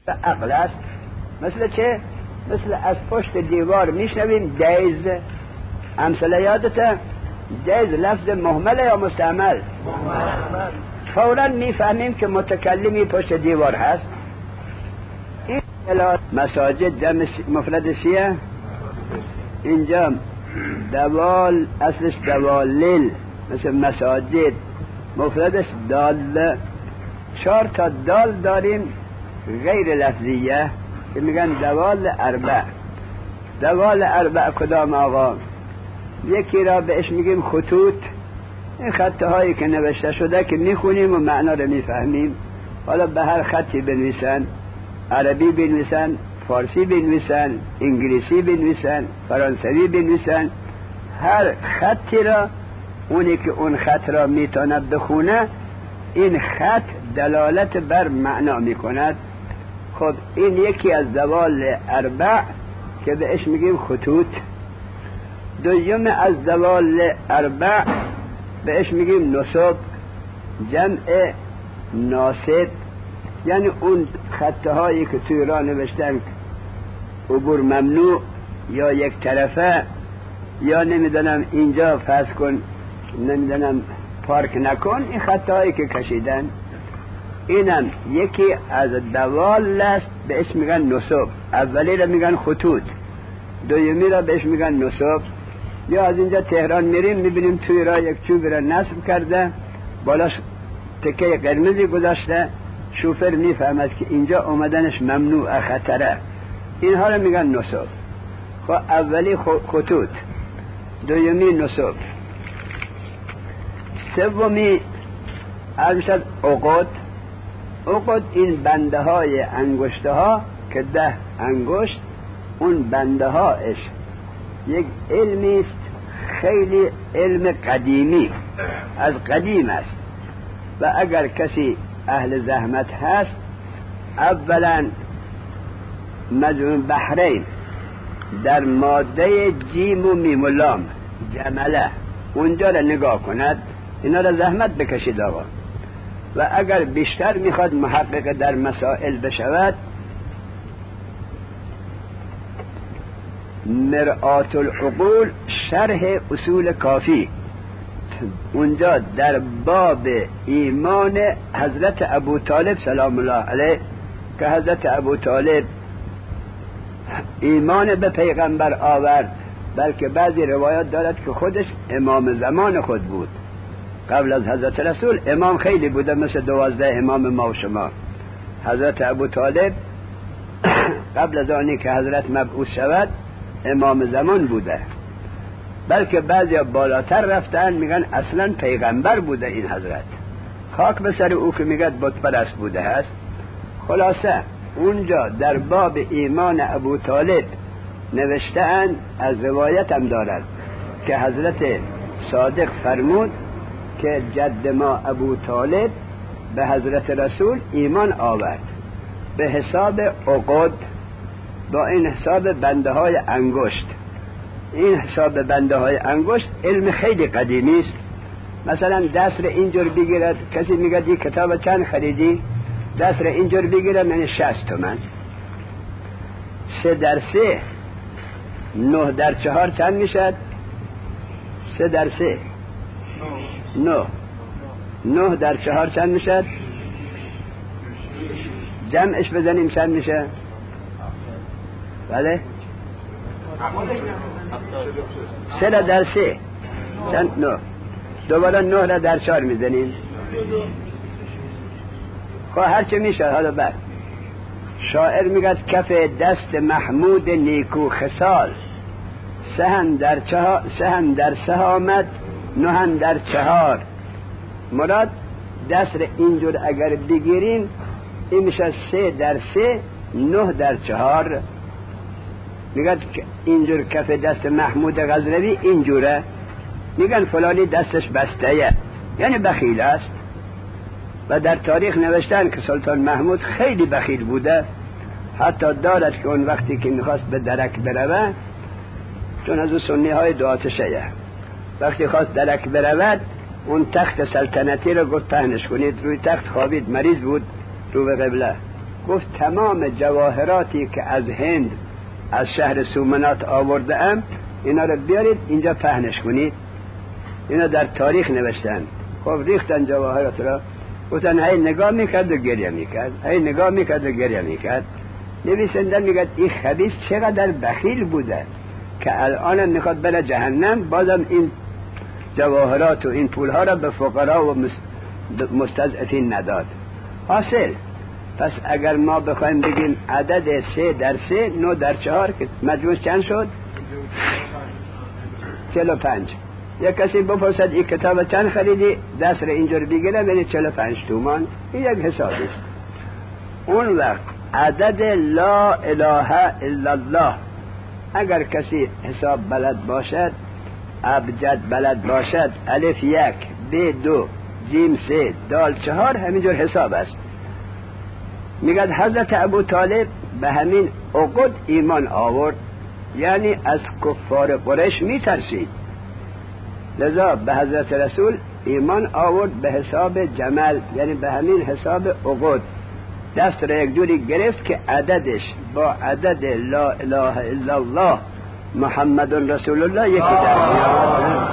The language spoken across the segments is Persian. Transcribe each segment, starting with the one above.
عقل است. مثل چه؟ مثل از پشت دیوار میشنویم دیز. امثله یادته؟ دیز لفظ مهمل یا مستعمل؟ مهمل. فوراً میفهمیم که متکلمی پشت دیوار هست. این مساجد جمع مفرد چیه؟ اینجا دوال اصلش دوالل، مثل مساجد مفردش دال. 4 تا دال داریم غیر لفظیه که میگن دوال اربع. دوال اربع کدام آقا؟ یکی را بهش میگیم خطوط. این خطه هایی که نوشته شده که میخونیم و معنا رو میفهمیم. حالا به هر خطی بنویسن، عربی بنویسن، فارسی بنویسن، انگلیسی بنویسن، فرانسوی بنویسن، هر خطی را اونی که اون خط را میتونه بخونه این خط دلالت بر معنا میکند. خب این یکی از دوال اربع که بهش میگیم خطوط. دوم از دوال اربع بهش میگیم نصب، جمع ناصب، یعنی اون خطه هایی که توی راه نوشتن عبور ممنوع یا یک طرفه، یا نمیدونم اینجا فرض کن نمیدونم پارک نکن، این خطه هایی که کشیدن اینم یکی از دوال است بهش میگن نصب. اولی را میگن خطوط، دومی را بهش میگن نصب. یا از اینجا تهران میریم میبینیم توی راه یک چوب را نصب کرده، بالاش تکه قرمزی گذاشته، شوفر میفهمد که اینجا اومدنش ممنوع خطره، اینها را میگن نصب. خب اولی خطوط، دومی نصب، سومی عرض عقد. عقد این بنده های انگشته ها که 10 انگشت، اون بنده هاش یک علمی است، خیلی علم قدیمی، از قدیم است. و اگر کسی اهل زحمت هست، اولا مجموع بحرین در ماده جیم و میم و لام جمله اونجا را نگاه کند، اینا را زحمت بکشید آقا. و اگر بیشتر میخواد محقق در مسائل بشود، مرآت العقول شرح اصول کافی، اونجا در باب ایمان حضرت ابو طالب سلام الله علیه که حضرت ابو طالب ایمان به پیغمبر آورد، بلکه بعضی روایات دارد که خودش امام زمان خود بود. قبل از حضرت رسول امام خیلی بوده، مثل 12 امام ما و شما. حضرت ابو طالب قبل از آنی که حضرت مبعوث شود امام زمان بوده، بلکه بعضی بالاتر رفتن میگن اصلا پیغمبر بوده این حضرت. خاک به سر او که میگه بت پرست بوده هست. خلاصه اونجا در باب ایمان ابو طالب نوشته‌اند، از روایت هم دارد که حضرت صادق فرمود که جد ما ابو طالب به حضرت رسول ایمان آورد به حساب عقد، با این حساب بنده های انگشت. این حساب بنده های انگشت علم خیلی قدیمی است. مثلا دست را اینجور بگیرد، کسی میگه این کتاب چند خریدی؟ دست را اینجور بگیرد من 60 تومن. 3 در 3 9 در 4 چند میشد؟ 3 در 3 9 9 در 4 چند میشد؟ جمعش بزنیم چند میشه؟ بله 3 در 3 چند؟ 9. دوباره 9 را در 4 میزنیم. خب هرچه میشه. حالا بعد شاعر میگه کف دست محمود نیکو خصال، سهم در 3 آمد، 9 در 4. مراد دست را اینجور اگر بگیریم این میشه 3 در 3 9 در 4. میگه اینجور کف دست محمود غزنوی اینجوره، میگن فلانی دستش بسته، یعنی بخیل است. و در تاریخ نوشتن که سلطان محمود خیلی بخیل بوده، حتی دارد که اون وقتی که میخواست به درک بروه، چون از اون سنی های دعاتشه، وقتی خواست درک برود اون تخت سلطنتی رو گفت پهنش کنید. روی تخت خوابید، مریض بود، رو به قبله. گفت تمام جواهراتی که از هند از شهر سومنات آورده ام اینا رو بیارید اینجا پهنش کنید. اینا در تاریخ نوشتن. خب ریختن جواهرات را، گفتن هی نگاه میکرد و گریه میکرد، هی نگاه میکرد و گریه میکرد. نویسنده میگه این خبیث چقدر بخیل بوده که الان میخواد بره جهنم، بازم این جواهرات و این پولها را به فقرا و مستضعفین نداد. حاصل پس اگر ما بخوایم بگیم عدد 3 در 3 9 در 4 که مجموع چند شد؟ 45. یک کسی بپرسد این کتاب چند خریدی، دست را اینجور بگیره بینید 45 تومان. این یک حسابی است. اون وقت عدد لا اله الا الله اگر کسی حساب بلد باشد، ابجد بلد باشد، الف 1 ب 2 جیم 3 دال 4 همینجور حساب است. میگه حضرت ابو طالب به همین عقد ایمان آورد، یعنی از کفار قریش میترسید، لذا به حضرت رسول ایمان آورد به حساب جمل، یعنی به همین حساب عقد. دست را یک جوری گرفت که عددش با عدد لا اله الا الله محمد رسول الله یکی در میاد.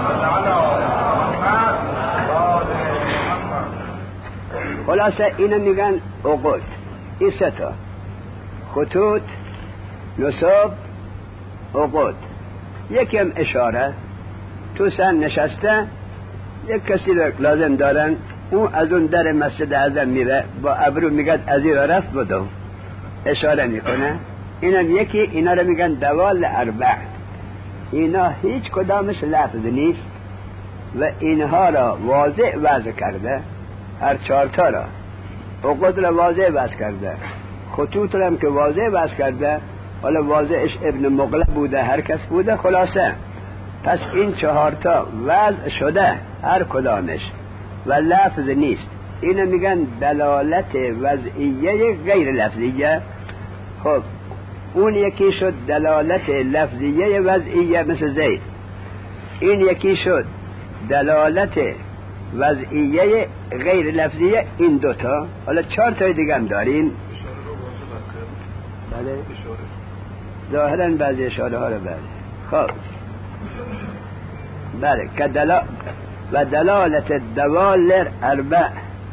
خلاصه اینو میگن عقد. این 3 تا خطوط، نصب، عقد. یکی هم اشاره. تو سن نشسته یک کسی رو لازم دارن، اون از اون در مسجد اعظم میره با ابرو میگه از این رفت بدو، اشاره میکنه. اینم یکی. اینا رو میگن دوال اربع. اینا هیچ کدامش لفظ نیست و اینها را واضح وضع کرده، هر 4 تا را. عقد را واضح وضع کرده، خطوط را هم که واضح وضع کرده، حالا واضحش ابن مغلب بوده، هر کس بوده. خلاصه پس این 4 تا وضع شده هر کدامش و لفظ نیست. اینو میگن دلالت وضعیه غیر لفظیه. خب اون یکی شد دلالت لفظیه وضعیه مثل زید، این یکی شد دلالت وضعیه غیر لفظیه. این 2 تا. حالا 4 تا دیگه هم داریم. بله ظاهرا بعضی اشاره ها رو بله. خب بله که و دلالت دوال اربع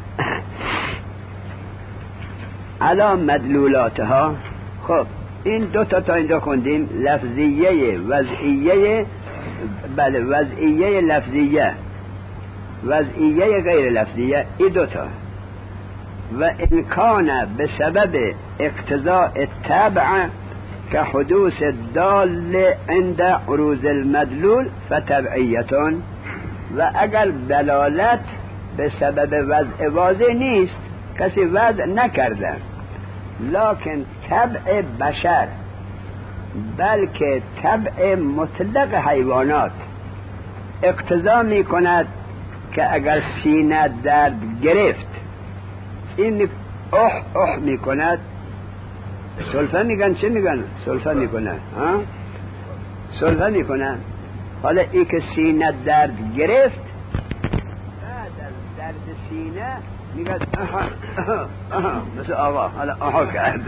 علا مدلولاتها. خب این 2 تا اینجا خوندیم، لفظیه وضعیه. بله وضعیه لفظیه، وضعیه غیر لفظیه. این 2 تا. و امکان به سبب اقتضاء التبع که حدوث دال عند عروض المدلول فتبعیتون. و اگر دلالت به سبب وضع واضح نیست، کسی وضع نکرده، لکن طبع بشر بلکه طبع مطلق حیوانات اقتضا می کند که اگر سینه درد گرفت این اح می کند. سلفه میگن چه میگن؟ سلفه میکنن. سلفه میکنن. حالا ای که سینه درد گرفت، بعد از درد سینه میگن مثل آقا حالا آها کرد.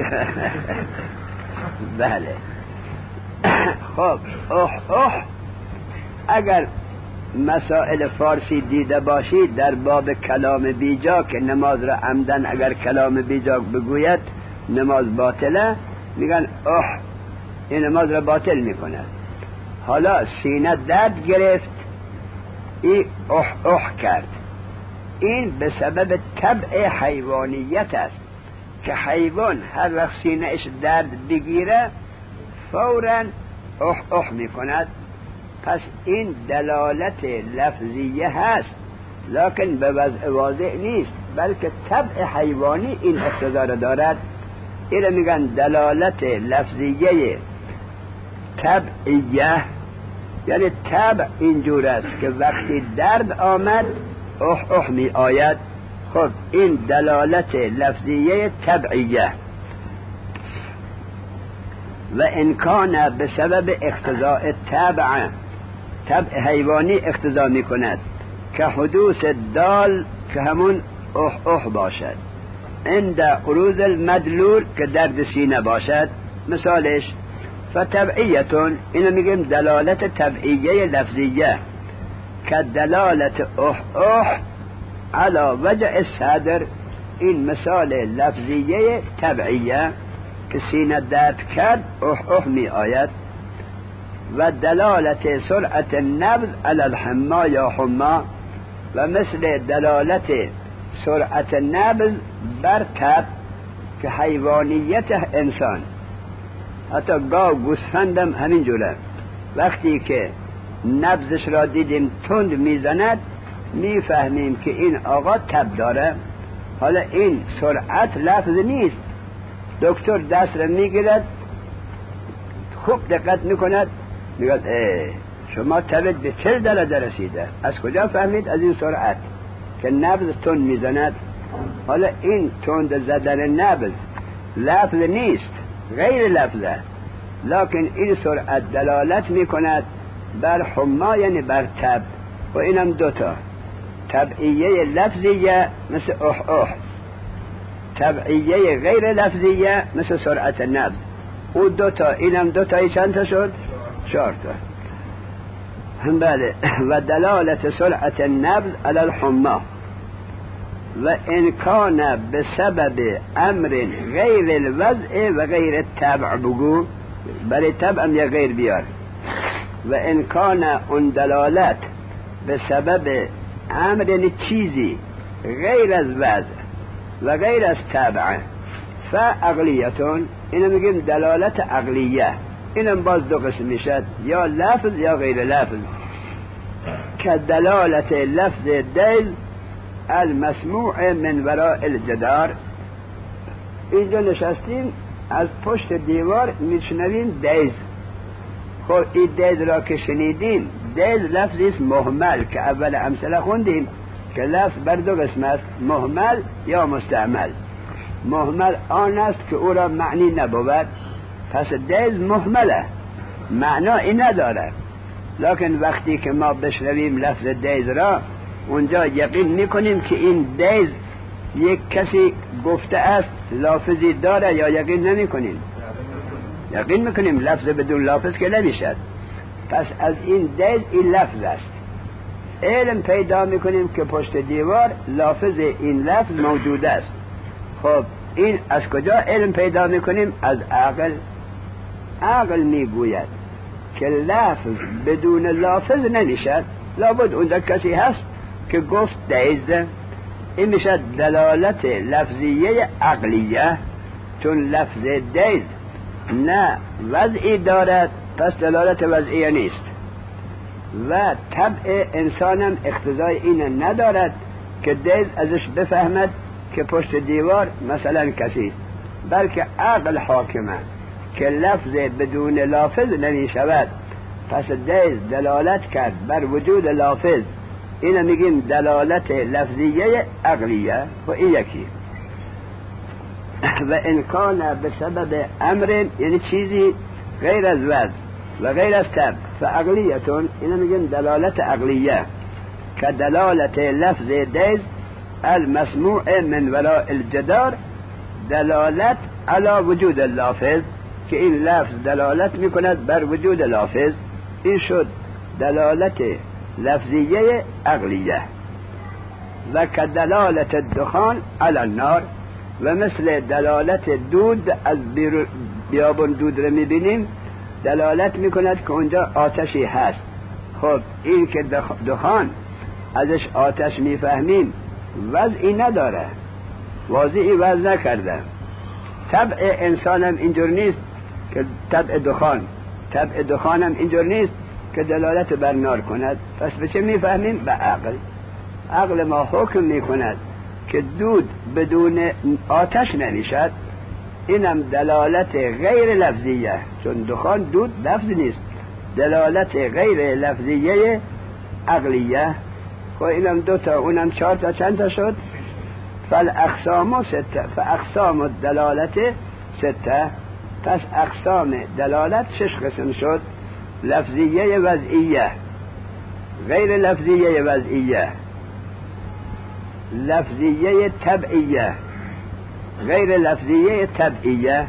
بله. خب اگر مسائل فارسی دیده باشید در باب کلام بیجا که نماز را عمدن اگر کلام بیجا بگوید نماز باطله، میگن این نماز را باطل میکنه. حالا سینه درد گرفت، این کرد، این به سبب طبع حیوانیت است که حیوان هر وقت سینه اش درد بگیره فوراً میکند. پس این دلالت لفظیه هست لکن به وضع واضح نیست، بلکه طبع حیوانی این اقتضا را دارد. این میگن دلالت لفظیه طبعیه، یعنی طبع اینجور است که وقتی درد آمد می آید. خب این دلالت لفظیه طبعیه. و امکان به سبب اقتضاء طبع حیوانی اقتضا می کند که حدوث دال که همون باشد. عند عروض المدلول که درد سینه باشد، مثالش فتبعیتون، اینو میگیم دلالت تبعیه لفظیه، که دلالت اح علی وجع الصدر، این مثال لفظیه تبعیه که سینه درد کرد اح می آید. و دلالت سرعت النبض علی الحما یا حما، و مثل دلالت سرعت نبض بر تب که حیوانیت انسان، حتی گاو گوسفندم همین جوره، وقتی که نبضش را دیدیم تند میزند میفهمیم که این آقا تب داره. حالا این سرعت لفظ نیست، دکتر دست را میگیرد خوب دقت میکند میگد شما تبت به 40 درجه رسیده. از کجا فهمید؟ از این سرعت که نبض تند میزند. حالا این تند زدن نبض لفظ نیست، غیر لفظه، لکن این سرعت دلالت میکند بر حما، یعنی بر تب. و اینم دوتا، تبعیه لفظیه مثل اح، تبعیه غیر لفظیه مثل سرعت نبض. او دوتا، اینم دوتایی چند تا شد؟ 4 تا. بله. و دلالت سرعت النبض علی الحما، و ان کان بسبب امر غیر الوضع و غیر التبع، بگو برای تبع یا غیر بیار. و ان کان اون دلالت بسبب امر، یعنی چیزی غیر از وضع و غیر از تبع، فعقلیتون، اینو میگیم دلالت عقلیه. اینم باز دو قسم میشد، یا لفظ یا غیر لفظ، که دلالت لفظ دل المسموع من وراء الجدار. اینجا نشستیم از پشت دیوار میشنویم دیز. خب این دیز را که شنیدیم، دیز لفظی است مهمل که اول امثله خوندیم که لفظ بر دو قسم است، مهمل یا مستعمل. مهمل آن است که او را معنی نبود، پس دیز مهمله، معنایی نداره. لکن وقتی که ما بشنویم لفظ دیز را، اونجا یقین میکنیم که این دیز یک کسی گفته است، لافظی داره، یا یقین نمیکنیم؟ یقین میکنیم. لفظ بدون لافظ که نمیشد. پس از این دیز این لفظ است. علم پیدا میکنیم که پشت دیوار لافظ این لفظ موجود است. خب این از کجا علم پیدا میکنیم؟ از عقل. عقل میگوید که لفظ بدون لافظ نمیشد، لابد اونجا کسی هست که گفت دیز. این میشد دلالت لفظیه عقلیه، چون لفظ دیز نه وضعی دارد، پس دلالت وضعیه نیست. و طبع انسانم اقتضای این ندارد که دیز ازش بفهمد که پشت دیوار مثلا کسی، بلکه عقل حاکمه که لفظ بدون لافظ نمی شود، پس دیز دلالت کرد بر وجود لافظ. اینو میگیم دلالت لفظیه عقلیه. و این یکی. و انکان به سبب امر، یعنی چیزی غیر از وضع و غیر از تب، فعقلیتون، اینو میگیم دلالت عقلیه، که دلالت لفظ دیز المسموع من وراء الجدار، دلالت علی وجود اللافظ، که این لفظ دلالت میکند بر وجود لافظ. این شد دلالت لفظیه عقلیه. و که دلالت الدخان علی النار، و مثل دلالت دود، از بیابون دود رو میبینیم، دلالت میکند که اونجا آتشی هست. خب این که دخان ازش آتش میفهمیم، وضعی نداره، واضحی وضع نکرده. طبع انسانم اینجور نیست که طبع دخانم اینجور نیست که دلالت بر نار کند. پس به چه میفهمیم؟ به عقل. عقل ما حکم میکند که دود بدون آتش نمیشد. اینم دلالت غیر لفظیه، چون دخان دود لفظ نیست، دلالت غیر لفظیه عقلیه. و اینم 2 تا، اونم 4 تا. چند تا شد؟ فالاقسام 6، فاقسام الدلالت 6. پس اقسام دلالت 6 قسم شد: لفظیه وضعیه، غیر لفظیه وضعیه، لفظیه تبعیه، غیر لفظیه طبعیه،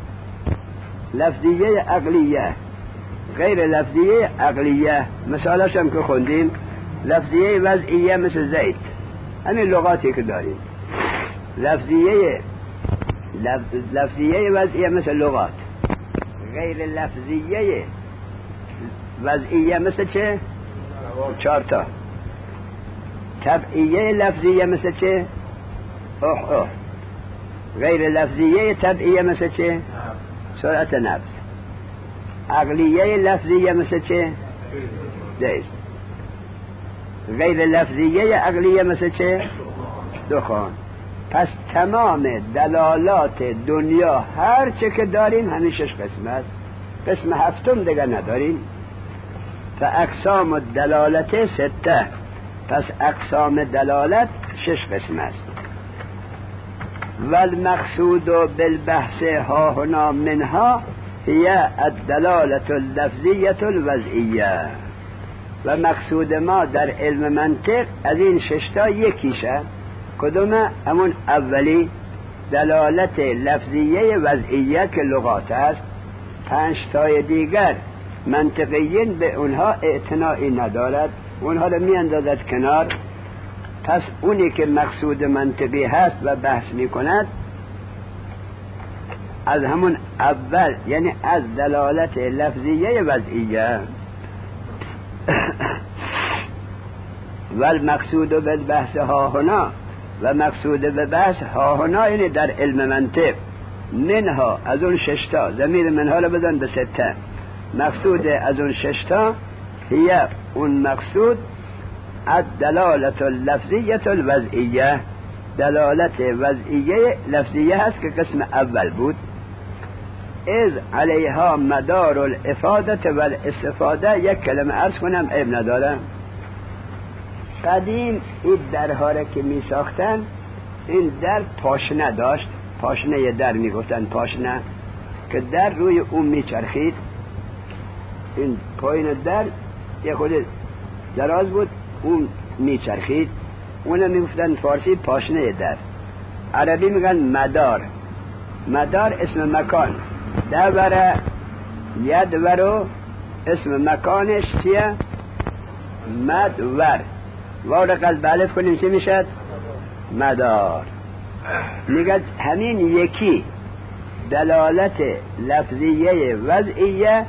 لفظیه عقلیه، غیر لفظیه عقلیه. مثالش هم که خوندیم، لفظیه وضعیه مثل زید، همین لغاتی که داریم. لفظیه وضعیه مثل لغات. غیر لفظیه وضعیه مثل چه؟ 4 تا. طبعیه لفظیه مثل چه؟ اوه. غیر لفظیه طبعیه مثل چه؟ سرعت نفس. عقلیه لفظیه مثل چه؟ زید. غیر لفظیه عقلیه مثل چه؟ دخان. پس تمام دلالات دنیا هر چه که داریم همین 6 قسم است. قسم 7 دیگر نداریم. فاقسام الدلالت 6. پس اقسام دلالت 6 قسم است. والمقصود بالبحث ها هنا منها هي الدلالت اللفظیه الوضعیه. و مقصود ما در علم منطق از این 6 تا یکیشه. کدومه؟ همون اولی دلالت لفظیه وضعیه که لغات است. 5 تای دیگر منطقیین به اونها اعتنایی ندارد، اونها رو می اندازد کنار. پس اونی که مقصود منطقی هست و بحث می کند از همون اول، یعنی از دلالت لفظیه وضعیه. والمقصود بالبحث ها هنا، و مقصود به بحث ها هنا یعنی در علم منطق، منها از اون 6 تا، ضمیر منها رو بزن به 6. مقصود از اون 6 تا هي اون مقصود الدلالت اللفظیه الوضعیه، دلالت وضعیه لفظیه هست که قسم اول بود. از علیها مدار الافاده و الاستفاده. یک کلمه عرض کنم، عیب نداره. قدیم این درها را که می ساختن، این در پاشنه داشت، پاشنه در می گفتن، پاشنه که در روی اون می چرخید. این پایین در یه خود دراز بود، اون می چرخید، اون می گفتن فارسی پاشنه در. عربی میگن مدار. مدار اسم مکان، دور یدورو اسم مکانش چیه؟ مدور. واو قلب الف کنیم چی میشد؟ مدار. میگه همین یکی دلالت لفظیه وضعیه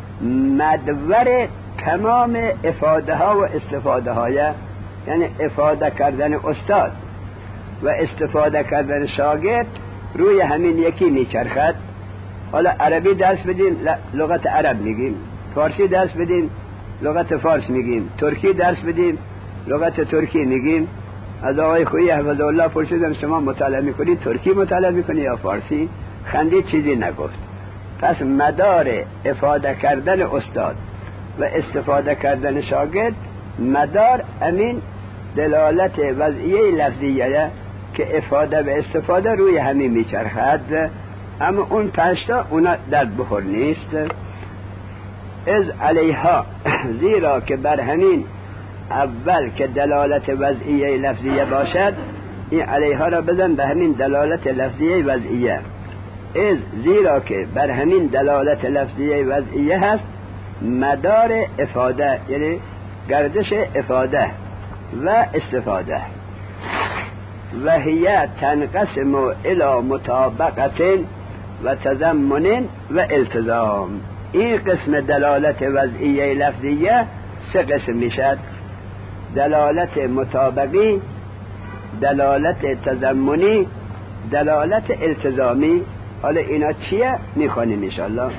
مدور تمام افاده ها و استفاده های، یعنی افاده کردن استاد و استفاده کردن شاگرد روی همین یکی میچرخد. حالا عربی درس بدیم لغت عرب میگیم، فارسی درس بدیم لغت فارس میگیم، ترکی درس بدیم لغت ترکی میگیم. از آقای خویی حفظه الله پرسیدم شما مطالعه میکنی ترکی مطالعه میکنی یا فارسی؟ خندید، چیزی نگفت. پس مدار افاده کردن استاد و استفاده کردن شاگرد مدار امین دلالت وضعیه لفظیه که افاده و استفاده روی همین میچرخد. اما اون 5 تا اونا درد بخور نیست. از علیها، زیرا که بر همین اول که دلالت وضعیه لفظیه باشد، این علیها را بزن به همین دلالت لفظیه وضعیه. از زیرا که بر همین دلالت لفظیه وضعیه هست مدار افاده، یعنی گردش افاده و استفاده. و هی تنقسم الى مطابقت و تضمن و التزام. این قسم دلالت وضعیه لفظیه 3 قسم میشد: دلالت مطابقی، دلالت تضمنی، دلالت التزامی. حالا اینا چیه میخوانیم انشاءالله.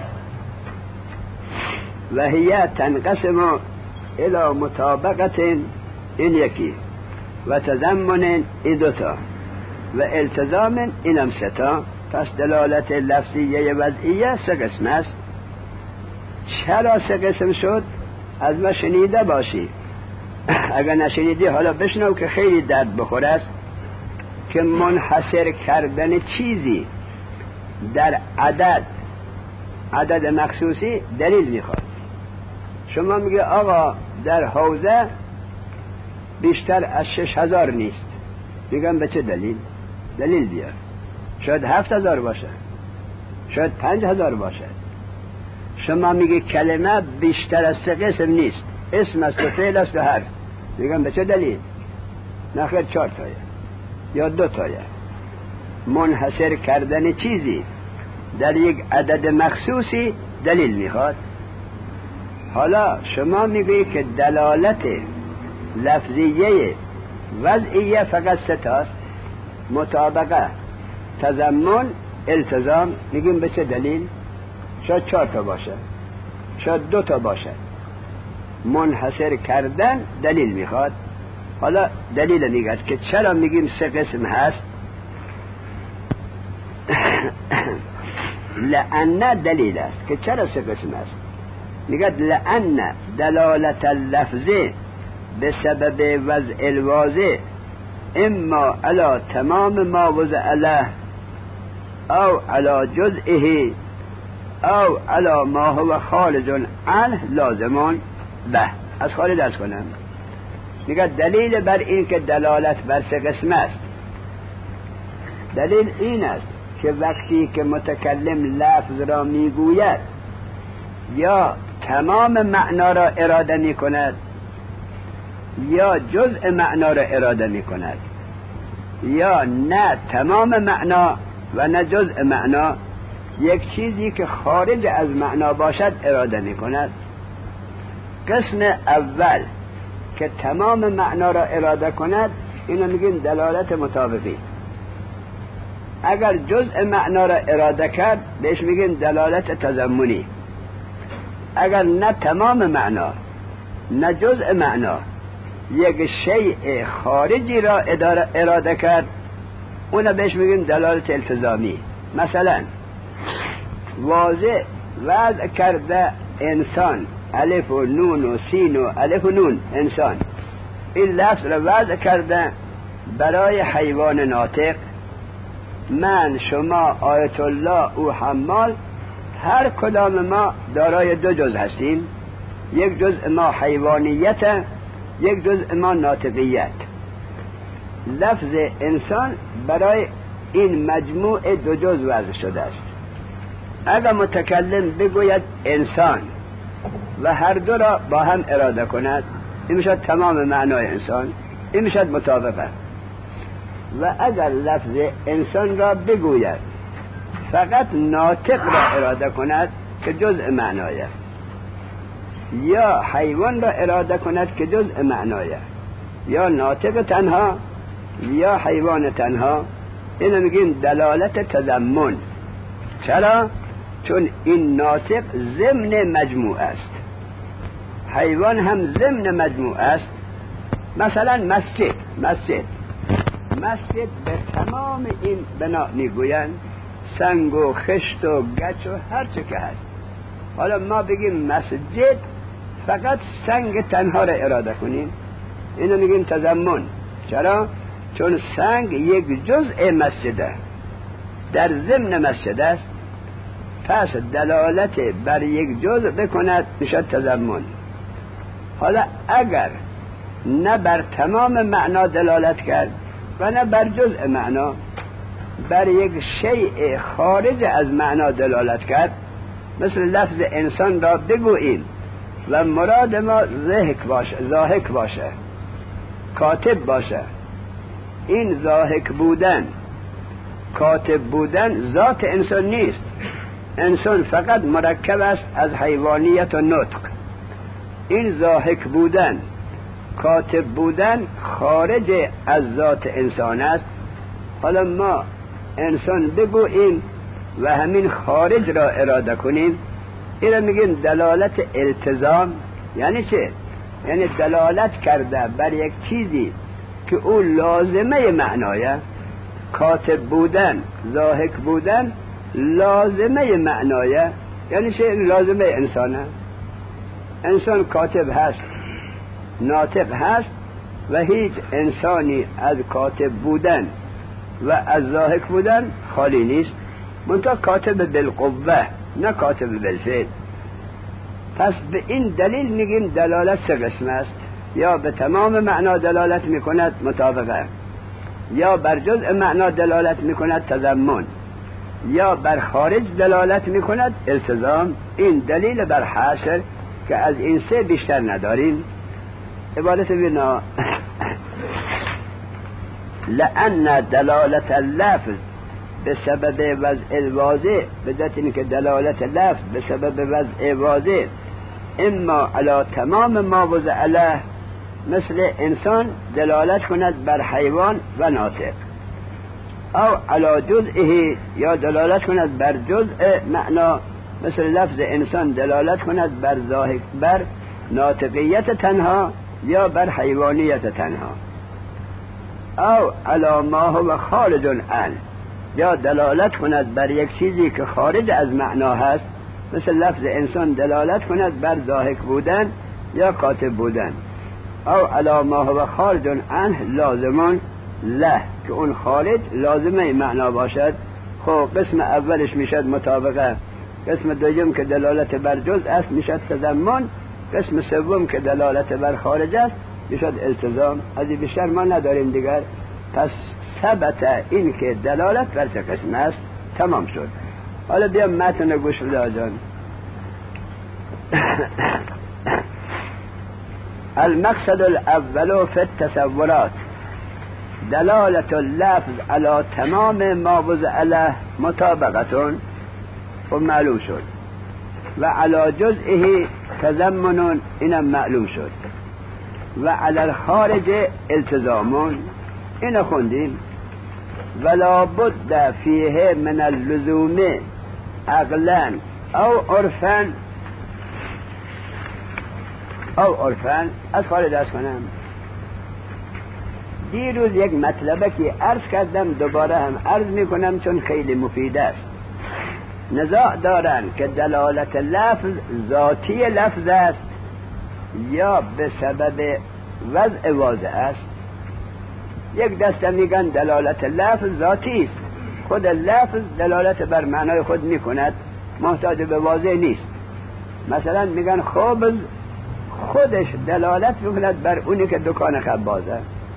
و هی تنقسم الى مطابقت، این یکی، و تضمن این 2 تا، و التزام اینم 3 تا. پس دلالت لفظیه وضعیه 3 قسم است. چرا 3 قسم شد؟ از ما شنیده باشی، اگر نشنیدی حالا بشنو که خیلی درد بخور است. که منحصر کردن چیزی در عدد مخصوصی دلیل میخواد. شما میگه آقا در حوزه بیشتر از 6000 نیست، میگم به چه دلیل؟ دلیل بیار. شاید 7000 باشه، شاید 5000 باشه. شما میگه کلمه بیشتر از 3 قسم نیست، اسم است و فعل است و حرف. میگم به چه دلیل؟ نخیر 4 تایه یا 2 تایه. منحصر کردن چیزی در یک عدد مخصوصی دلیل میخواد. حالا شما میگویی که دلالت لفظیه وضعیه فقط 3 تاست: مطابقه، تضمن، التزام. میگیم به چه دلیل؟ شاید 4 تا باشه، شاید 2 تا باشه. منحصر کردن دلیل میخواد. حالا دلیل میگه که چرا میگیم 3 قسم هست. لأن دلیل است که چرا 3 قسم است. میگه لأن دلالت اللفظ به سبب وضع الواضح اما علی تمام ما وضع له او علی جزئه او علی ما هو خارج عنه لازمان به. از خارج از کنم. میگه دلیل بر این که دلالت بر 3 قسم است، دلیل این است که وقتی که متکلم لفظ را میگوید یا تمام معنا را اراده می کند یا جزء معنا را اراده می کند، یا نه تمام معنا و نه جزء معنا، یک چیزی که خارج از معنا باشد اراده می کند. قسم اول که تمام معنا را اراده کند، اینو میگیم دلالت مطابقی. اگر جزء معنا را اراده کرد بهش میگیم دلالت تضمنی. اگر نه تمام معنا نه جزء معنا، یک شیء خارجی را اراده کرد، اون بهش میگیم دلالت التزامی. مثلا واضح وضع کرده انسان، الف و نون و سین و الف و نون، انسان. این لفظ را وضع کرده برای حیوان ناطق. من، شما، آیت الله، او حمال، هر کدام ما دارای 2 جزء هستیم. یک جزء ما حیوانیت، یک جزء ما ناطقیت. لفظ انسان برای این مجموع 2 جزء وضع شده است. اگر متکلم بگوید انسان و هر دو را با هم اراده کند، این میشد تمام معنای انسان، این میشد مطابقه. و اگر لفظ انسان را بگوید فقط ناطق را اراده کند که جزء معنایه، یا حیوان را اراده کند که جزء معنایه، یا ناطق تنها یا حیوان تنها، اینو میگیم دلالت تضمن. چرا؟ چون این ناطق ضمن مجموع است، حیوان هم ضمن مجموع است. مثلا مسجد به تمام این بنا میگویند، سنگ و خشت و گچ و هر چه که هست. حالا ما بگیم مسجد، فقط سنگ تنها را اراده کنیم، اینو میگیم تضمن. چرا؟ چون سنگ یک جزء مسجده، در ضمن مسجد است. پس دلالت بر یک جزء بکند میشد تضمن. حالا اگر نه بر تمام معنا دلالت کرد و نه بر جزء معنا، بر یک شیء خارج از معنا دلالت کرد، مثل لفظ انسان را بگوییم و مراد ما ضاحک باشه، کاتب باشه. این ضاحک بودن، کاتب بودن ذات انسان نیست. انسان فقط مرکب است از حیوانیت و نطق. این ضاحک بودن، کاتب بودن خارج از ذات انسان است. حالا ما انسان بگوییم و همین خارج را اراده کنیم، این را میگیم دلالت التزام. یعنی چه؟ یعنی دلالت کرده بر یک چیزی که او لازمه معنایه. کاتب بودن، ضاحک بودن لازمه معنایه. یعنی چه؟ لازمه انسانه. انسان کاتب هست، ناطق هست و هیچ انسانی از کاتب بودن و از ضاحک بودن خالی نیست، منتها کاتب بالقوه نه کاتب بالفعل. پس به این دلیل میگیم دلالت 3 قسم است: یا به تمام معنا دلالت میکند مطابقه، یا بر جزء معنا دلالت میکند تضمن، یا بر خارج دلالت میکند التزام. این دلیل بر حصر که از این سه بیشتر نداریم. عبارت بنا لأن دلالت اللفظ به سبب وضع الواضح، بدت این که دلالت لفظ به سبب وضع واضح اما علی تمام ما وضع علیه، مثل انسان دلالت کند بر حیوان و ناطق، او علی جزئه یا دلالت کند بر جزء معنا، مثل لفظ انسان دلالت کند بر ظاهر بر ناطقیت تنها یا بر حیوانیت تنها، او علی ما هو خارج عنه یا دلالت کند بر یک چیزی که خارج از معنا هست، مثل لفظ انسان دلالت کند بر ضاحک بودن یا کاتب بودن، او علی ما هو خارج عنه لازمان له که اون خارج لازمه معنا باشد. خب قسم اولش میشد مطابقه، قسم دوم که دلالت بر جزء است میشد تضمن، قسم سوم که دلالت بر خارج است میشد التزام. از این بیشتر ما نداریم دیگر. پس ثبت این که دلالت بر چه قسم است تمام شد. حالا بیا متن گوش بده آجان. المقصد الاول فی التصورات دلالت اللفظ على تمام ما وضع له مطابقتون و معلوم شد، و على جزئه تضمن اینم معلوم شد، و على الخارج التزامون اینو خوندیم. ولا بد فیه من اللزوم عقلا او عرفا از خارج از کنم. دیروز یک مطلبه که عرض کردم دوباره هم عرض میکنم چون خیلی مفید است. نزاع دارن که دلالت لفظ ذاتی لفظ است یا به سبب وضع واضح است. یک دسته میگن دلالت لفظ ذاتی است، خود لفظ دلالت بر معنای خود میکند، محتاج به واضح نیست. مثلا میگن خبز خودش دلالت میکند بر اونی که دکان خبازه.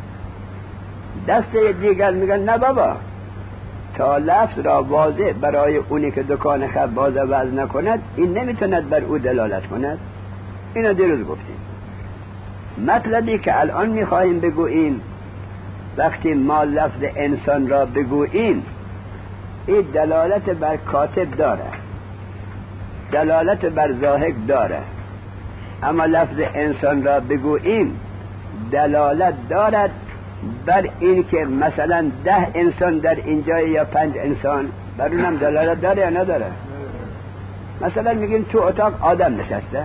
دسته دیگر میگن نه بابا، تا لفظ را واضح برای اونی که دکان خبازه وضع نکند این نمیتوند بر او دلالت کند. اینو دیروز گفتیم. مطلبی که الان میخواهیم بگوییم، وقتی ما لفظ انسان را بگوییم این دلالت بر کاتب داره، دلالت بر ضاحک داره، اما لفظ انسان را بگوییم دلالت دارد بر این که مثلا 10 انسان در اینجا یا 5 انسان، بر اونم دلالت داره یا نداره؟ مثلا میگیم تو اتاق آدم نشسته،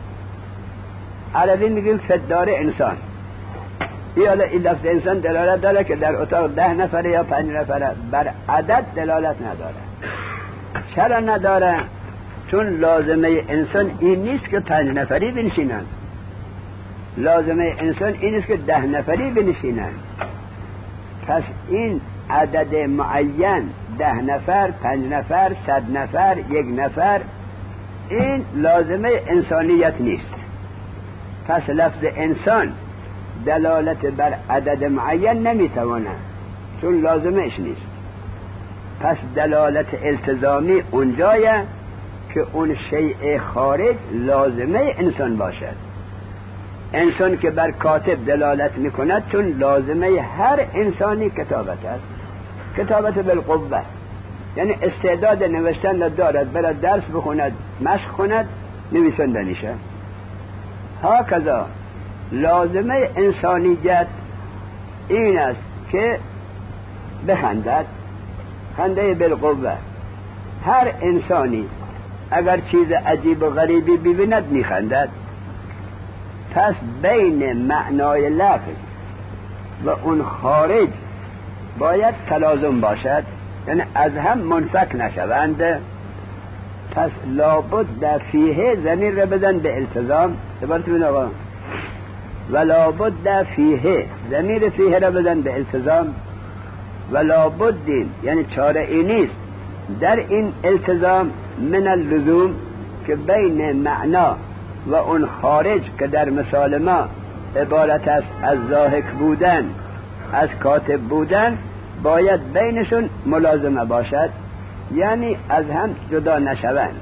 عربی میگیم فدار انسان. این لفظ انسان دلالت داره که در اتاق 10 نفره یا 5 نفره، بر عدد دلالت نداره. چرا نداره؟ چون لازمه انسان این نیست که 5 نفری بنشینن، لازمه انسان این نیست که 10 نفری بنشینن. پس این عدد معین 10 نفر، 5 نفر، 100 نفر، 1 نفر این لازمه انسانیت نیست. پس لفظ انسان دلالت بر عدد معین نمیتواند چون لازمش نیست. پس دلالت التزامی اونجایه که اون شیء خارج لازمه انسان باشد. انسان که بر کاتب دلالت میکند چون لازمه هر انسانی کتابت است، کتابت بالقوه، یعنی استعداد نوشتن دارد، برد درس بخوند، مشق کند، نویسنده میشه. هکذا لازمه انسانیت این است که بخندد، خنده بالقوه. هر انسانی اگر چیز عجیب و غریبی ببیند میخندد. پس بین معنای لفظ و اون خارج باید تلازم باشد، یعنی از هم منفک نشوند. پس لابد در فیه ضمیر را بدن به التزام. عبارت بین آقا و لابد در فیه ضمیر فیه را بدن به التزام. و لابد یعنی چاره ای نیست در این التزام من اللزوم که بین معنا و اون خارج که در مثال ما عبارت است از ضاحک بودن از کاتب بودن باید بینشون ملازمه باشد، یعنی از هم جدا نشوند.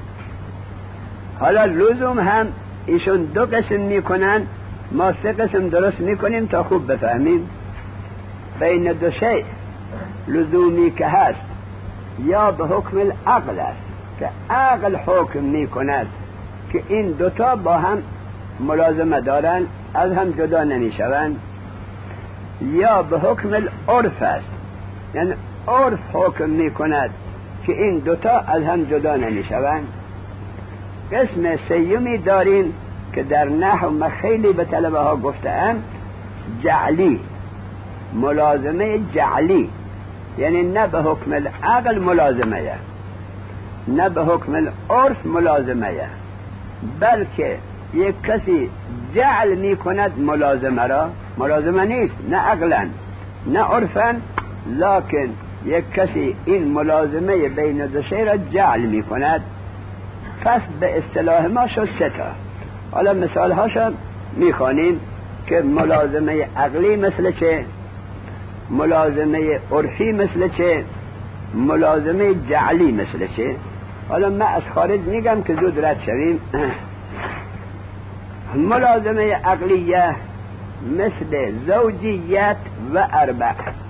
حالا لزوم هم ایشون 2 قسم میکنن، ما 3 قسم درست میکنیم تا خوب بفهمیم. بین 2 شیء لزومی که هست یا به حکم العقل است که عقل حکم میکند که این 2 تا با هم ملازمه دارن، از هم جدا نمیشوند، یا به حکم العرف است، یعنی عرف حکم میکند که این 2 تا از هم جدا نمیشوند. قسم سیومی داریم که در نحو من خیلی به طلبه ها گفتم، جعلی، ملازمه جعلی، یعنی نه به حکم العقل ملازمه، نه به حکم العرف ملازمه، بلکه یک کسی جعل می کند ملازمه را، ملازمه نیست، نه عقلا نه عرفا، لکن یک کسی این ملازمه بین 2 شیء را جعل می کند. پس به اصطلاح ما شد 3 تا. حالا مثال هاشو می خوانیم که ملازمه عقلی مثل چه، ملازمه عرفی مثل چه، ملازمه جعلی مثل چه. حالا من از خارج میگم که زود رد شویم. ملازمه عقلیه مثل زوجیت و اربع،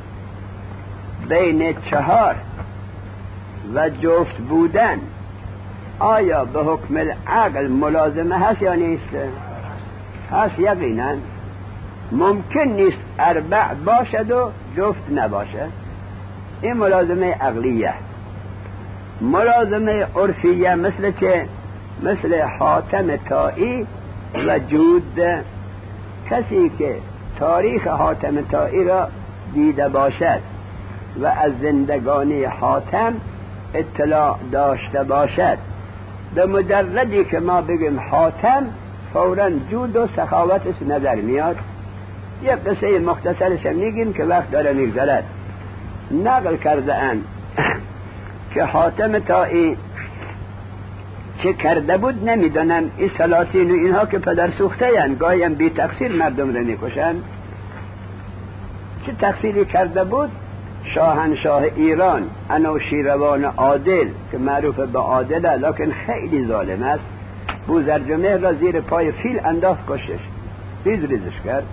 بین 4 و جفت بودن آیا به حکم العقل ملازمه هست یا نیست؟ هست یقینا. ممکن نیست اربع باشد و جفت نباشد، این ملازمه عقلیه. ملازمه عرفیه مثل چه؟ مثل حاتم طائی و جود. کسی که تاریخ حاتم طائی را دیده باشد و از زندگانی حاتم اطلاع داشته باشد، به مجردی که ما بگیم حاتم فوراً جود و سخاوتش نظر میاد. یک قصه مختصرش میگیم که وقت داره میگذرد. نقل کرده اند که حاتم طائی چه کرده بود نمیدانم، این سلاطین و اینها که پدر سوخته هن، گاهی هم بی تقصیر مردم رو میکشن. چه تقصیری کرده بود؟ شاهنشاه ایران انوشیروان عادل که معروف به عادله لکن خیلی ظالم است، بوزرجمهر را زیر پای فیل انداخت کشش، ریزش کرد.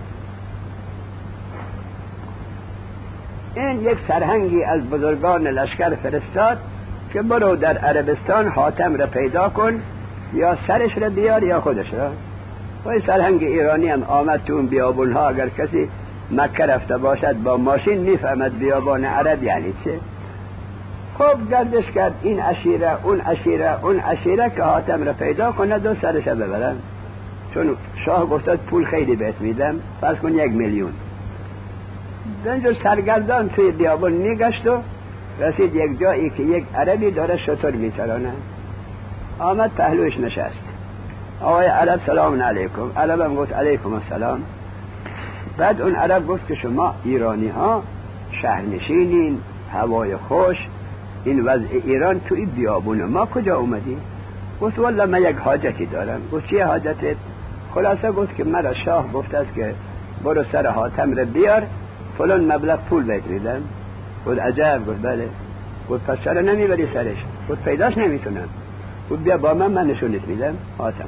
این یک سرهنگی از بزرگان لشکر فرستاد که برو در عربستان حاتم را پیدا کن، یا سرش را بیار یا خودش را. و سرهنگ ایرانی هم آمد تو اون بیابونها. اگر کسی مکه رفته باشد با ماشین میفهمد بیابان عرب یعنی چه. خب گردش کرد این عشیره اون عشیره اون عشیره که حاتم را پیدا کند و سرش را ببرن. چون شاه گفتاد پول خیلی بهت میدم، فرض کن 1 میلیون. دنجور سرگردان توی بیابان میگشت و رسید یک جایی که یک عربی داره شتر میچرانه. آمد پهلوش نشست. آقای عرب سلام علیکم. عرب هم گفت علیکم السلام. بعد اون عرب گفت که شما ایرانی ها شهرنشینین، هوای خوش، این وضع ایران توی بیابون، ما کجا اومدی؟ گفت والله من یک حاجتی دارم. گفت چیه حاجتت؟ خلاصه گفت که مرا شاه گفت است که برو سر حاتم را بیار، فلان مبلغ پول بهت میدم. گفت عجب. گفت بله. گفت پس چرا نمیبری سرش؟ گفت پیداش نمیتونم. گفت بیا با من نشونت میدم. حاتم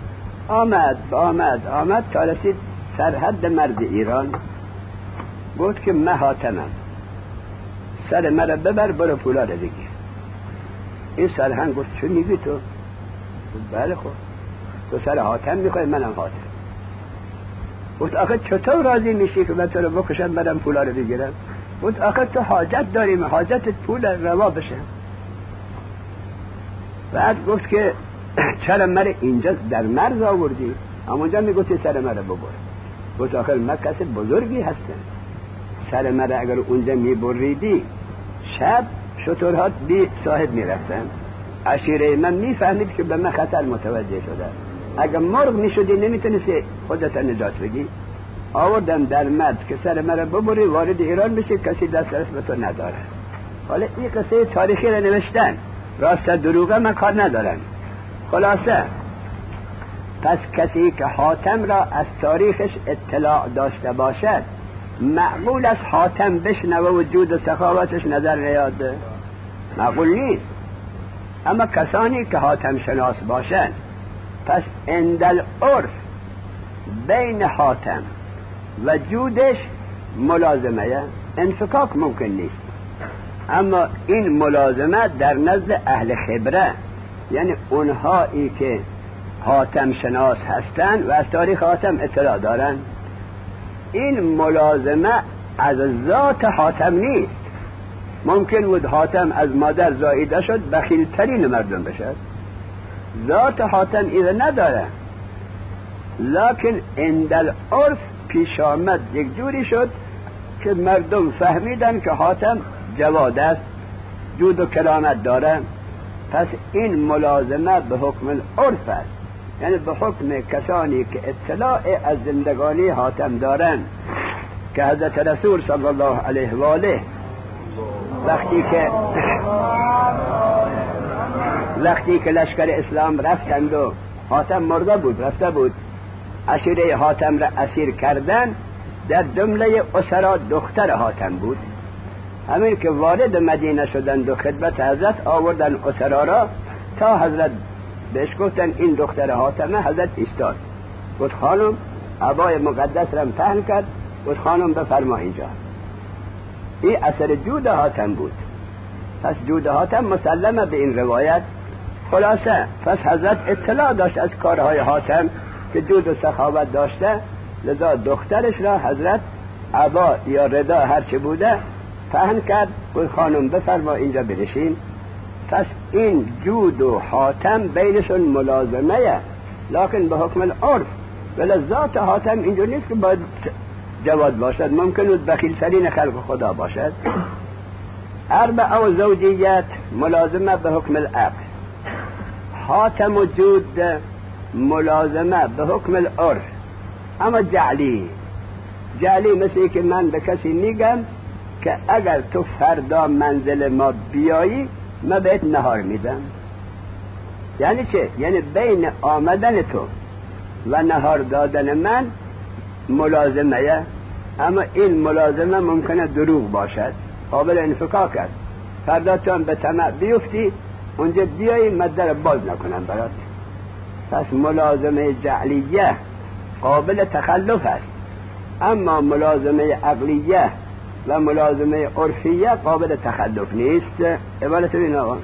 آمد تا رسید سرحد مرز ایران. گفت که من حاتمم، سر مرا ببر برو پولا را بگیر. این سرهنگ گفت چون میگی تو؟ گفت بله. خب تو سر حاتم میخوای؟ منم حاتم. گفت آخه چطور راضی میشی که من تو رو بکشم برم پولا رو بگیرم؟ گفت آخه تو حاجت داریم، حاجتت پول روا بشه. بعد گفت که چرا مرا اینجا در مرز آوردی؟ همونجا میگفتی سر مرا ببر. گفت آخه من کسی بزرگی هستم، سر مرا اگر اونجا میبریدی شب شترهات بی صاحب میرفتن، عشیره من میفهمید که به من خطر متوجه شده. اگر مرغ میشدی نمیتونستی خودت نجات بگی. آوردم در مرز که سر مرا ببری وارد ایران بشی، کسی دسترس به تو نداره. حالا این قصه تاریخی را نوشتن، راست دروغه من کار ندارم. خلاصه پس کسی که حاتم را از تاریخش اطلاع داشته باشد معقول است حاتم بشنوه و جود و سخاوتش نظر نیاد؟ معقول نیست. اما کسانی که حاتم شناس باشند، پس اندل عرف بین حاتم و جودش ملازمه، انفکاک ممکن نیست. اما این ملازمه در نزد اهل خبره، یعنی اونهایی که حاتم شناس هستند و از تاریخ حاتم اطلاع دارن، این ملازمه از ذات حاتم نیست. ممکن بود حاتم از مادر زاییده شد بخیلترین مردم بشد، ذات حاتم ایده نداره، لکن اندل عرف پیش آمد یک جوری شد که مردم فهمیدن که حاتم جواد است، جود و کرامت داره. پس این ملازمه به حکم العرف است، یعنی به حکم کسانی که اطلاع از زندگانی حاتم دارن، که حضرت رسول صلی الله علیه و آله وقتی که لشکر اسلام رفتند و حاتم مرده بود، رفته بود، عشیره حاتم را اسیر کردن، در جمله اسرا دختر حاتم بود. همین که وارد مدینه شدند و خدمت حضرت آوردن اسرا را، تا حضرت بهش گفتن این دختر حاتمه، حضرت ایستاد، گفت خانم عبای مقدس را پهن کرد، گفت خانم بفرما اینجا. این اثر جود حاتم بود. پس جود حاتم مسلمه به این روایت. خلاصه پس حضرت اطلاع داشت از کارهای حاتم که جود و سخاوت داشته، لذا دخترش را حضرت عبا یا ردا هرچه بوده پهن کرد، گفت خانم بفرما اینجا برشین. پس این جود و حاتم بینشون ملازمه، لکن به حکم العرف. ولی ذات حاتم اینجور نیست که باید جواد باشد، ممکن بود بخیل ترین خلق خدا باشد. اربعه و زوجیت ملازمه به حکم العقل، حاتم و جود ملازمه به حکم العرف. اما جعلی مثل که من به کسی میگم که اگر تو فردا منزل ما بیایی من بهت نهار میدم. یعنی چه؟ یعنی بین آمدن تو و نهار دادن من ملازمه، اما این ملازمه ممکنه دروغ باشد، قابل انفکاک است. فردا تو هم به طمع بیفتی، اونجا بیایی مدر باز نکنم برات. پس ملازمه جعلیه قابل تخلف است، اما ملازمه عقلیه و ملازمه عرفیه قابل تخلف نیست. عبارت این آقا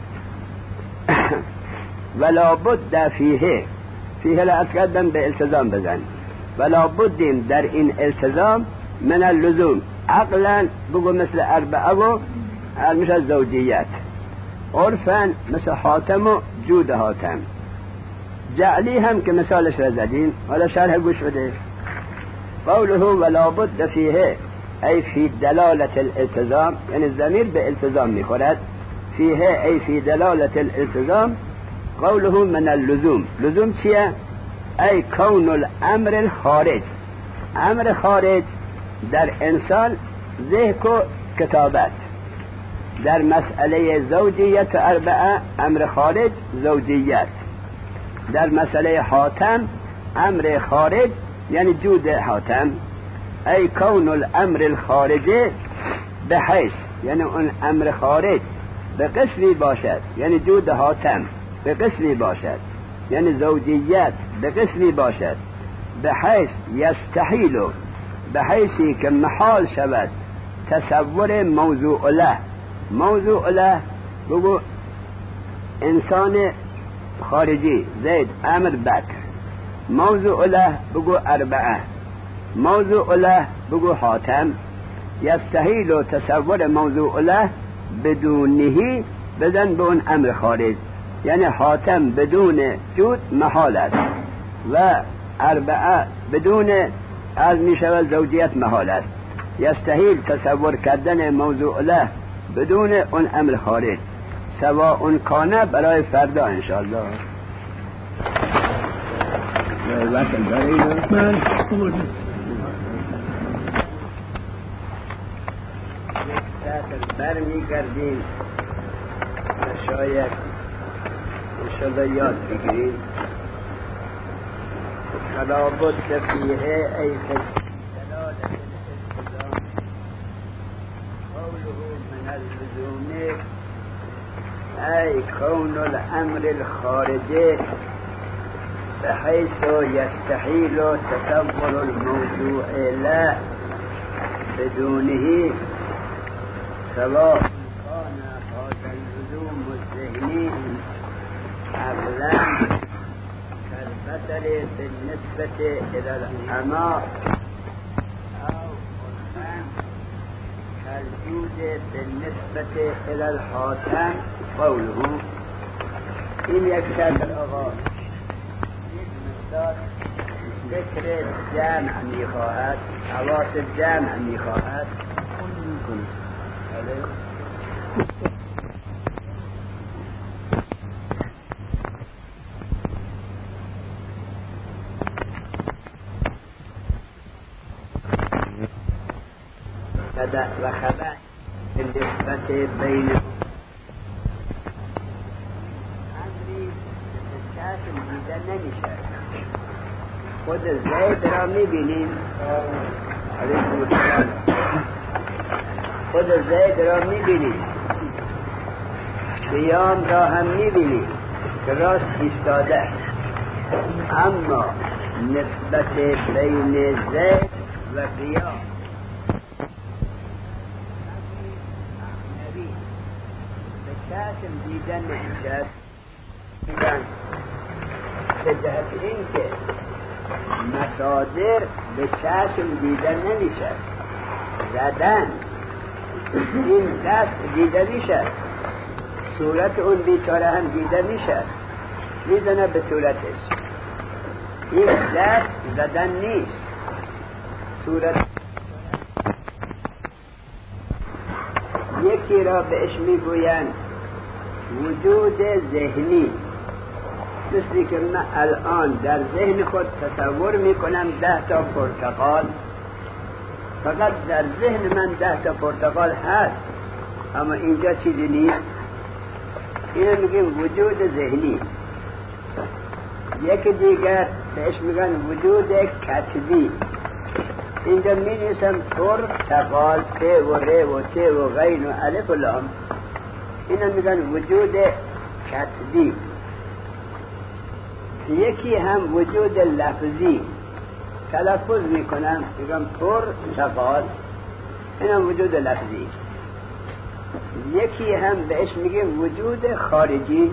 ولا بد فیه لأتقدم به التزام بزن، ولا بد در این التزام من اللزوم. عقلا بگو مثل اربعه و مثل زوجیت، عرفا مثل حاتم و جود حاتم، جعلی هم که مثالش را زدیم. حالا شرح گوش بده. قوله ولا بد فیه ای فی دلالت الالتزام، یعنی ضمیر به التزام میخورد. فیه ای فی دلالت الالتزام. قوله من اللزوم، لزوم چیه؟ ای کون الامر الخارج، امر خارج در انسان ذهن و کتابت. در مسئله زوجیت اربعه امر خارج زوجیت، در مسئله حاتم امر خارج یعنی جود حاتم. ای کون الامر الخارجه به حیث، یعنی اون امر خارج به قسمی باشد، یعنی جود حاتم به قسمی باشد، یعنی زوجیت به قسمی باشد، به حیث یستحیل، به حیثی که محال شود تصور موضوع له. موضوع له بگو انسان خارجی، زید، عمر، بکر. موضوع له بگو اربعه. موضوع له بگو حاتم. یستحیل و تصور موضوع له بدونهی بزن به اون امر خارج، یعنی حاتم بدون جود محال است و اربعه بدون از می شود زوجیت محال است. یستحیل تصور کردن موضوع له بدون اون امر خارج. سواء کانه برای فردا انشاءالله. برمی گردیم شاید انشاءالله یاد بگیریم. فلا بد فیه ای فی دلالت الالتزام ای کون الامر الخارجه بحيث يستحيل تصور الموضوع له بدونه سواء كان هذا اللزوم الذهني عقلا كالبصر بالنسبة إلى العمى أو قرآن كالجود بالنسبة إلى الحاتم قوله إن يكشف الأغاث ذكر جامع میخواهد حواس جامع میخواهد و خبر نسبت بین امری چشم دیده نمیشه. خود زید را میبینیم خود زید را میبینیم قیام را هم میبینیم که راست ایستاده، اما نسبت بین زید و قیام به چشم دیده نمیشد. به جهت این که مصادر به چشم دیده نمیشه. زدن این دست دیده میشه، صورت اون بیچاره هم دیده میشه، میزنه به صورتش. این دست زدن نیست، صورت. یکی را بهش میگویند وجود ذهنی، مثلی که من الان در ذهن خود تصور میکنم 10 تا پرتقال، فقط در ذهن من 10 تا پرتقال هست، اما اینجا چیزی نیست. اینو میگیم وجود ذهنی. یکی دیگر بهش میگن وجود کتبی. اینجا می نویسم پرتقال، ت و ر و ت و غین و الف و لام، اینو میگن وجود کتبی. یکی هم وجود لفظی، تلفظ میکنم میگم پرتقال، اینم وجود لفظی. یکی هم بهش میگیم وجود خارجی.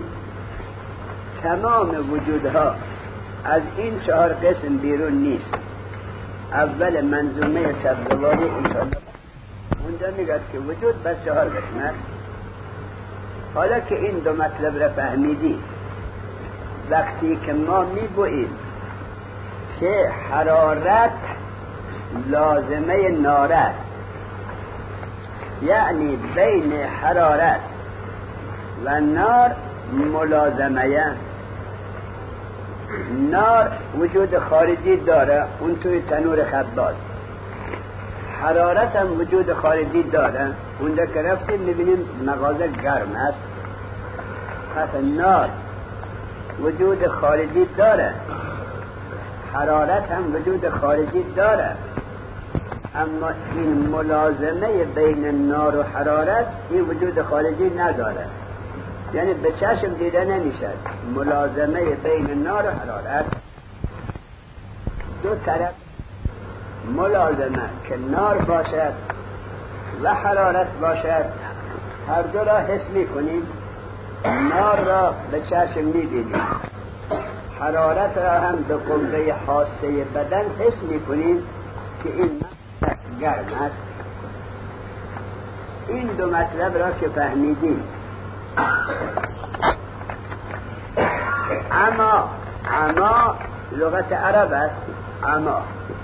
تمام وجودها از این 4 قسم بیرون نیست. اول منظومه سبزواری انشاءالله اونجا میگه که وجود بس 4 قسم است. حالا که این دو مطلب را فهمیدی، وقتی که ما میگوییم که حرارت لازمه نار است، یعنی بین حرارت و نار ملازمه. نار وجود خارجی داره، اون توی تنور خباز. حرارت هم وجود خارجی داره، اونجا که رفتیم میبینیم مغازه گرم است. پس نار وجود خارجی داره، حرارت هم وجود خارجی داره، اما این ملازمه بین نار و حرارت این وجود خارجی نداره، یعنی به چشم دیده نمیشه. ملازمه بین نار و حرارت، دو طرف ملازمه که نار باشد و حرارت باشد، هر دو را حس میکنیم. نار را به چشم میبینیم، حرارت را هم به قوه حاسه بدن حس میکنیم که این گرم است. این دو مطلب را که فهمیدیم، اما لغت عرب است. اما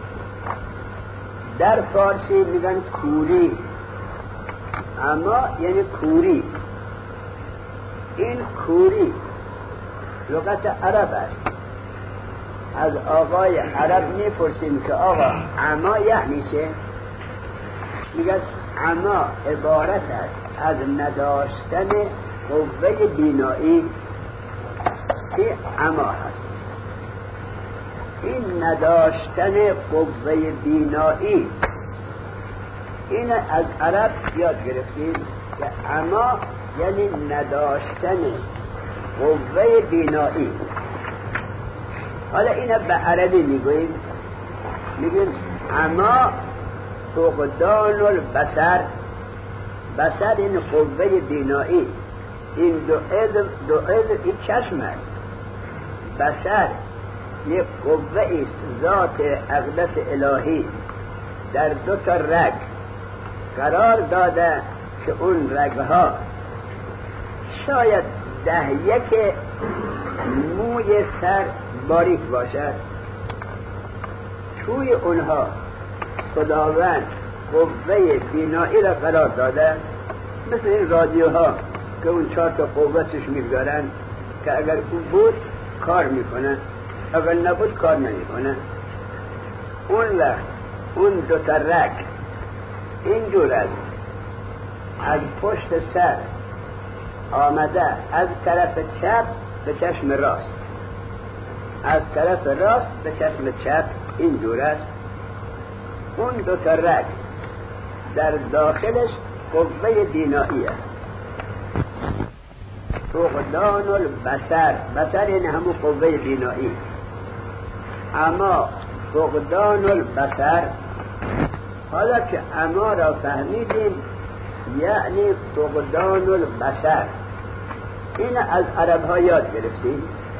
در فارسی میگن کوری. اما یعنی کوری. این کوری لغت عرب است. از آقای عرب میپرسیم که آقا اما یعنی چه؟ میگه اما عبارت است از نداشتن قوه بینایی. این اما هست. این نداشتن قوه بینایی، این از عرب یاد گرفتیم که اما یعنی نداشتن قوه بینایی. حالا اینا به عربی میگوییم، میگیم اما فقدان البصر. بصر این قوه بینایی، این دو علم این چشم است. بصر یک قوه است ذات اقدس الهی در دو تا رگ قرار داده که اون رگها شاید 10 موی سر باریک باشد، توی اونها خداوند قوه بینایی را قرار داده، مثل این رادیوها که اون 4 تا قوتش میگذارن که اگر اون بود کار میکنه، اگر نبود کار نمیکنه. اون وقت اون 2 تا رگ اینجور است، از پشت سر آمده از طرف چپ به چشم راست، از طرف راست به چشم چپ اینجور است. اون 2 تا رگ در داخلش قوه بینایی است. فقدان البصر، بصر این همون قوه بینایی. اما فقدان البصر، حالا که اما را فهمیدیم یعنی فقدان البصر، این از عرب ها یاد گرفتیم.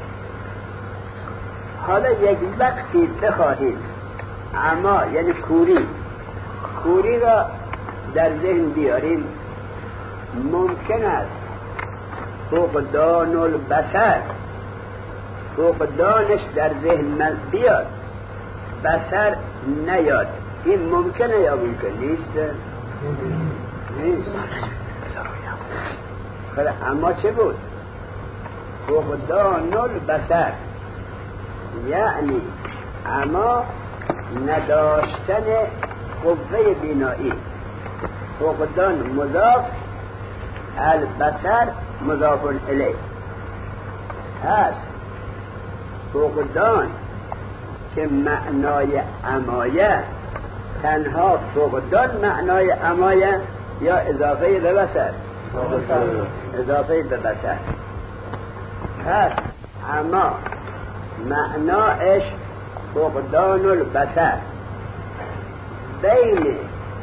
حالا یک وقتی بخواهیم اما یعنی کوری را در ذهن بیاریم، ممکن است فقدان البصر، فقدانش در ذهن من بیاد، بصر نیاد. این ممکنه یا ممکن نیست؟ نیست. اما چه بود؟ فقدان البصر یعنی اما نداشتن قوه بینایی. فقدان مضاف، البصر مضاف الیه هست. فقدان که معنای امایه، تنها فقدان معنای امایه یا اضافه به بصر؟ اضافه به بصر هست. اما معناش فقدان البصر. بین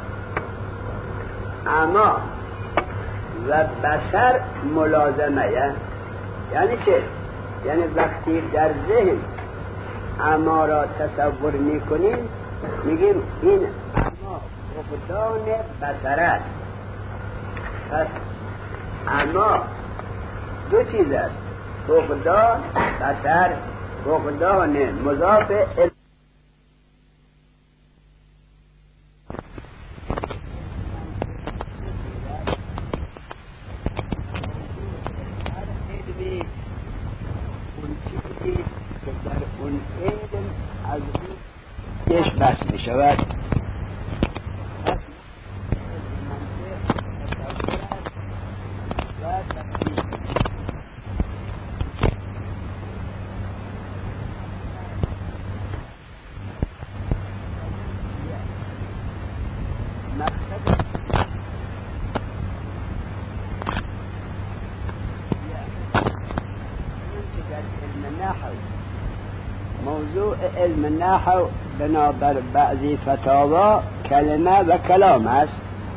اما و بصر ملازمه، یعنی چه؟ یعنی وقتی در ذهن اما را تصور میکنیم میگیم این اما فقدان بصر است. پس اما 2 چیز است، فقدان بصر، فقدان مضاف بحث می شود. موضوع علم النحو بنابر بعضی فتاوا کلمه و کلام است.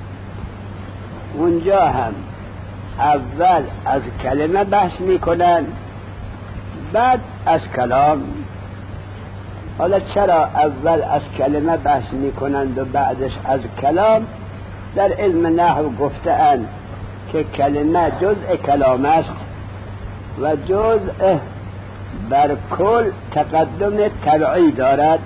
اونجا هم اول از کلمه بحث میکنن بعد از کلام. حالا چرا اول از کلمه بحث میکنند و بعدش از کلام؟ در علم نحو گفتند که کلمه جزء کلام است و جزء بر کل تقدم تبعی دارد.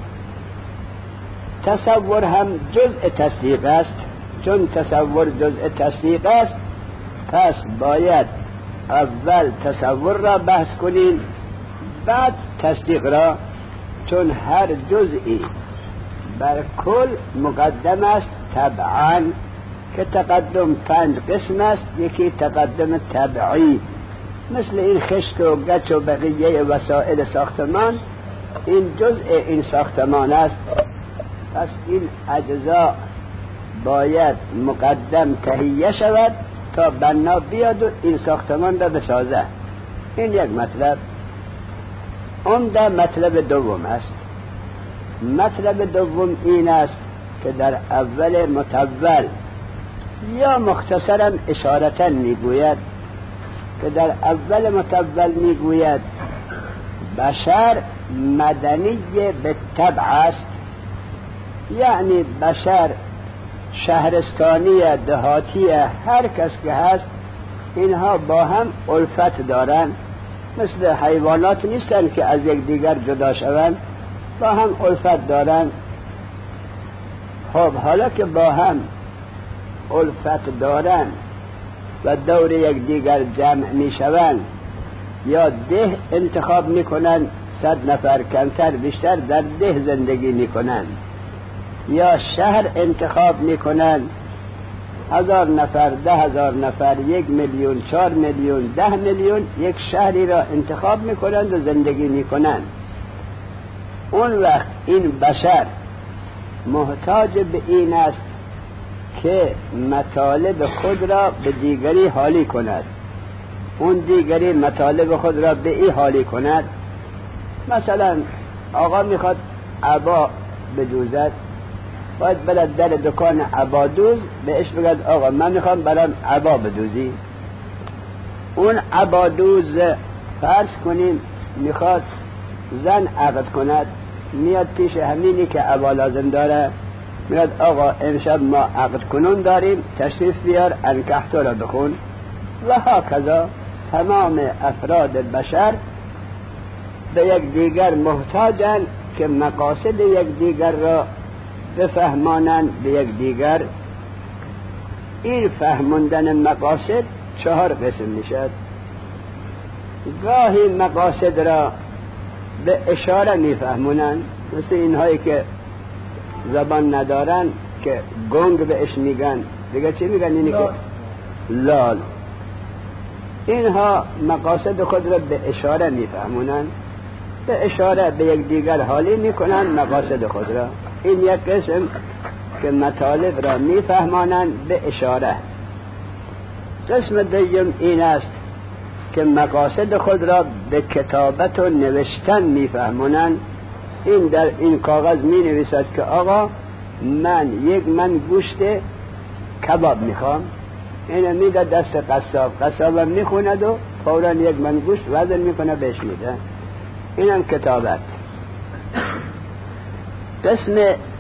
تصور هم جزء تصدیق است. چون تصور جزء تصدیق است پس باید اول تصور را بحث کنیم بعد تصدیق را، چون هر جزئی بر کل مقدم است طبعا، که تقدم 5 قسم است. یکی تقدم طبعی، مثل این خشت و گچ و بقیه وسایل ساختمان، این جزء این ساختمان است. پس این اجزا باید مقدم تهیه شود تا بنا بیاد و این ساختمان را بسازه. این یک مطلب. عمده مطلب دوم است. مطلب دوم این است که در اول متول یا مختصرا اشارتا میگوید که در اول متول میگوید بشر مدنی به طبع است، یعنی بشر شهرستانی دهاتی هر کس که هست اینها با هم الفت دارن، مثل حیوانات نیستن که از یک دیگر جدا شوند، با هم الفت دارن. خب حالا که با هم الفت دارن و دور یک دیگر جمع می شوند یا ده انتخاب می کنن، 100 نفر کمتر بیشتر در ده زندگی می کنن، یا شهر انتخاب می کنن 1000 نفر 10,000 نفر 1 میلیون 4 میلیون 10 میلیون یک شهری را انتخاب می کنند و زندگی می کنند. اون وقت این بشر محتاج به این است که مطالب خود را به دیگری حالی کند، اون دیگری مطالب خود را به این حالی کند. مثلا آقا میخواد عبا بدوزد، باید برد در دکان عبا دوز بهش بگد آقا من میخوام برام عبا بدوزی. اون عبا دوز فرض کنیم میخواد زن عقد کند، میاد پیش همینی که عبا لازم داره، میاد آقا امشب ما عقد کنون داریم، تشریف بیار انکحتو را بخون. و هکذا تمام افراد بشر به یک دیگر محتاجن که مقاصد یک دیگر را بفهمانند به یک دیگر. این فهموندن مقاصد 4 قسم میشد. گاهی مقاصد را به اشاره میفهمونند، مثل اینهایی که زبان ندارن که گنگ بهش میگن، دیگه چی میگن؟ اینی که لال. اینها مقاصد خود را به اشاره میفهمونند، به اشاره به یک دیگر حالی میکنن مقاصد خود را. این یک قسم که مطالب را میفهمانند به اشاره. قسم دوم این است که مقاصد خود را به کتابت و نوشتن میفهمانند. این در این کاغذ می نویسد که آقا من یک من گوشت کباب میخوام، اینو میده دست قصاب، قصابم میخوند و فوراً یک من گوشت وزن میکنه بهش میده. اینم کتابت. قسم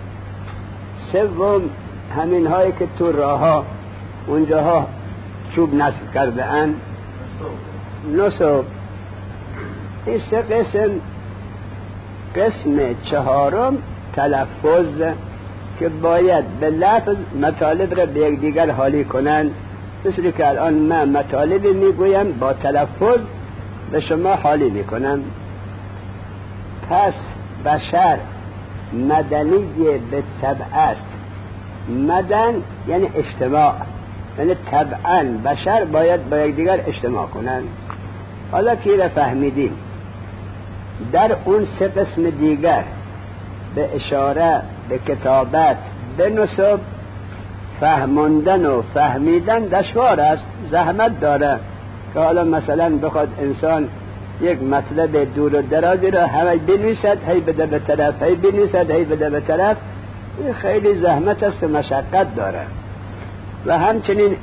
سوم همین هایی که تو راه ها اونجاها چوب نصب کرده اند، نصب. این 3 قسم. قسم 4 تلفظ که باید به لفظ مطالب را به یک دیگر حالی کنند، مثل که الان من مطالبی میگویم با تلفظ به شما حالی میکنم. پس بشر مدنی به طبع است. مدن یعنی اجتماع، یعنی طبعا بشر باید با یک دیگر اجتماع کنند. حالا که را فهمیدیم، در اون 3 قسم دیگر به اشاره، به کتابت، به نصب، فهموندن و فهمیدن دشوار است، زحمت داره. که حالا مثلا بخواد انسان یک مطلب دور و درازی را همه بنویسد، هی بده به طرف، هی بنویسد، هی بده به طرف، این خیلی زحمت است و مشقت داره. و همچنین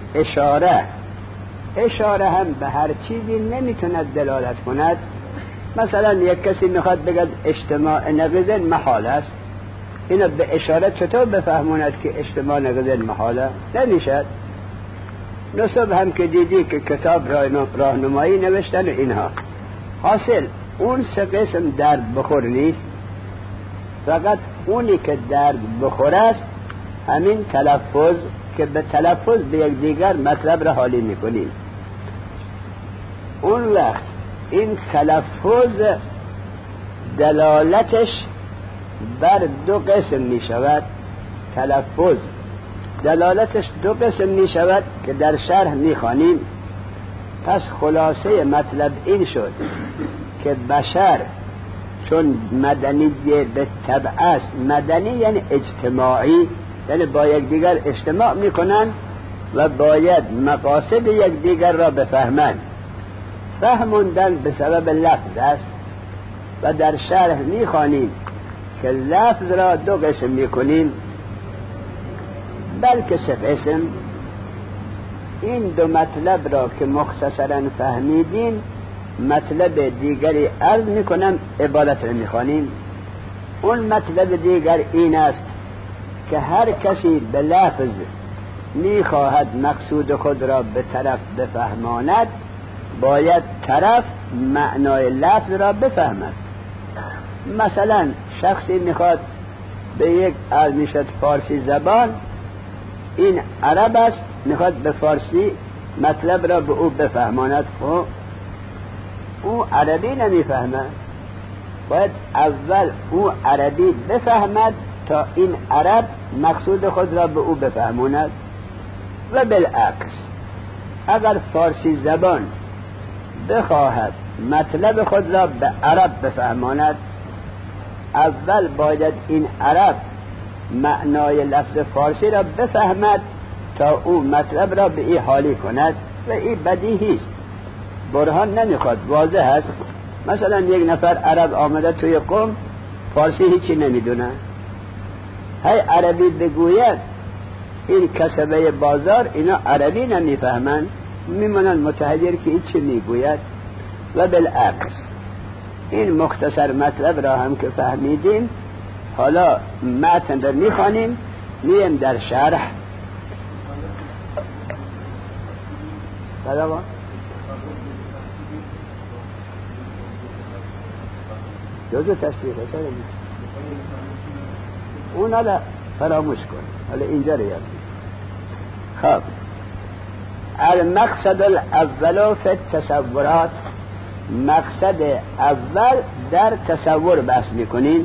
اشاره هم به هر چیزی نمیتوند دلالت کند. مثلا یک کسی میخواد بگد اجتماع نقیض محال است، اینو به اشاره چطور بفهموند که اجتماع نقیض محاله؟ نمیشد. نصب هم که دیدی که کتاب راهنمایی نوشتن و اینها. حاصل اون 3 قسم درد بخور نیست، فقط اونی که درد بخور است همین تلفظ که به تلفظ به یک دیگر مطلب را حالی میکنیم. اون وقت این تلفظ دلالتش بر 2 قسم می شود. تلفظ دلالتش 2 قسم می شود که در شرح می خوانیم. پس خلاصه مطلب این شد که بشر چون مدنی به طبع است، مدنی یعنی اجتماعی، یعنی با یک دیگر اجتماع می کنن، و باید مقاصد یک دیگر را بفهمند. فهموندن به سبب لفظ است و در شرح می‌خوانیم که لفظ را دو قسم می‌کنیم، بلکه سه قسم. این دو مطلب را که مختصراً فهمیدیم، مطلب دیگری عرض می‌کنم، عبارت را می‌خوانیم. اون مطلب دیگر این است که هر کسی به لفظ می‌خواهد مقصود خود را به طرف بفهماند، باید طرف معنای لفظ را بفهمد. مثلا شخصی میخواد به یک میشد فارسی زبان، این عرب است، میخواد به فارسی مطلب را به او بفهماند، خب او عربی نمیفهمد، باید اول او عربی بفهمد تا این عرب مقصود خود را به او بفهماند. و بالعکس اگر فارسی زبان بخواهد مطلب خود را به عرب بفهماند، اول باید این عرب معنای لفظ فارسی را بفهمد تا او مطلب را به این حالی کند. و این بدیهی است، برهان نمیخواد، واضح است. مثلا یک نفر عرب آمده توی قوم، فارسی هیچی نمیدونه، هی عربی بگوید، این کسبه بازار اینا عربی نمیفهمن، میمونن متحیر که این چی میگوید. و بالعکس این مختصر مطلب را هم که فهمیدیم، حالا متن را میخوانیم، میم در شرح. جزء تصویر اون حالا فراموش کن، حالا اینجا رو یاد. خب المقصد الاول فی التصورات، مقصد اول در تصور بحث میکنیم.